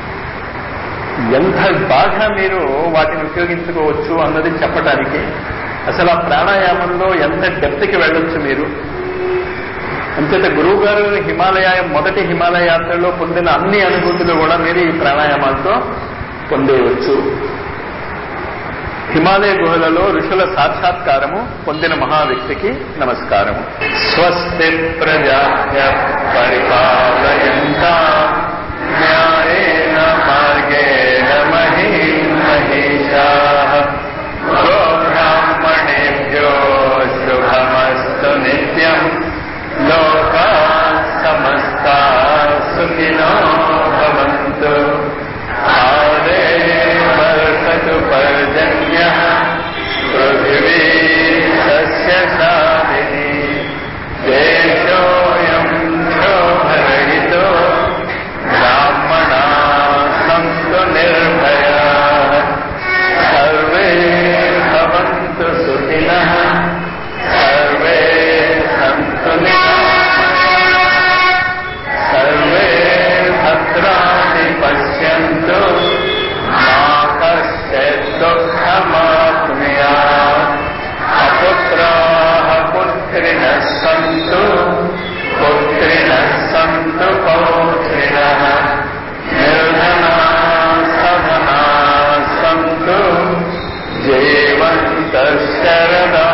ఎంత బాగా మీరు వాటిని ఉపయోగించుకోవచ్చు అన్నది చెప్పడానికి. అసలు ఆ ప్రాణాయామంలో ఎంత డెప్త్కి వెళ్ళొచ్చు మీరు. అంచేత గురువు గారు మొదటి హిమాలయ యాత్రలో పొందిన అన్ని అనుభూతులు కూడా మీరు ఈ ప్రాణాయామాలతో పొందేయవచ్చు. హిమాలయ గుహలలో ఋషుల సాక్షాత్కారము పొందిన మహావ్యక్తికి నమస్కారము. స్వస్తి ప్రజాభ్య పరిపాలయంతాం న్యాయేన మార్గేణ మహీం మహీషాః గోబ్రాహ్మణేభ్యో శుభమస్తు నిత్యం లోకాః సమస్తాః సుఖినో భవంతు. కాలే వర్షతు పర్జన్యః పృథివీ సస్యశాలినీ దేశోऽయం క్షోభరహితో బ్రాహ్మణాః సంతు నిర్భయాః సర్వే భవంతు సుఖినః సర్వే సంతు సర్వే భద్రాణి పశ్యంతు మా కశ్చిత్ దుఃఖమాప్నుయాత్. అపుత్రాః పుత్రిణః సంతు పుత్రిణః సంతు పౌత్రిణః నిర్ధనాః సధనాః సంతు జీవంతః శరదాః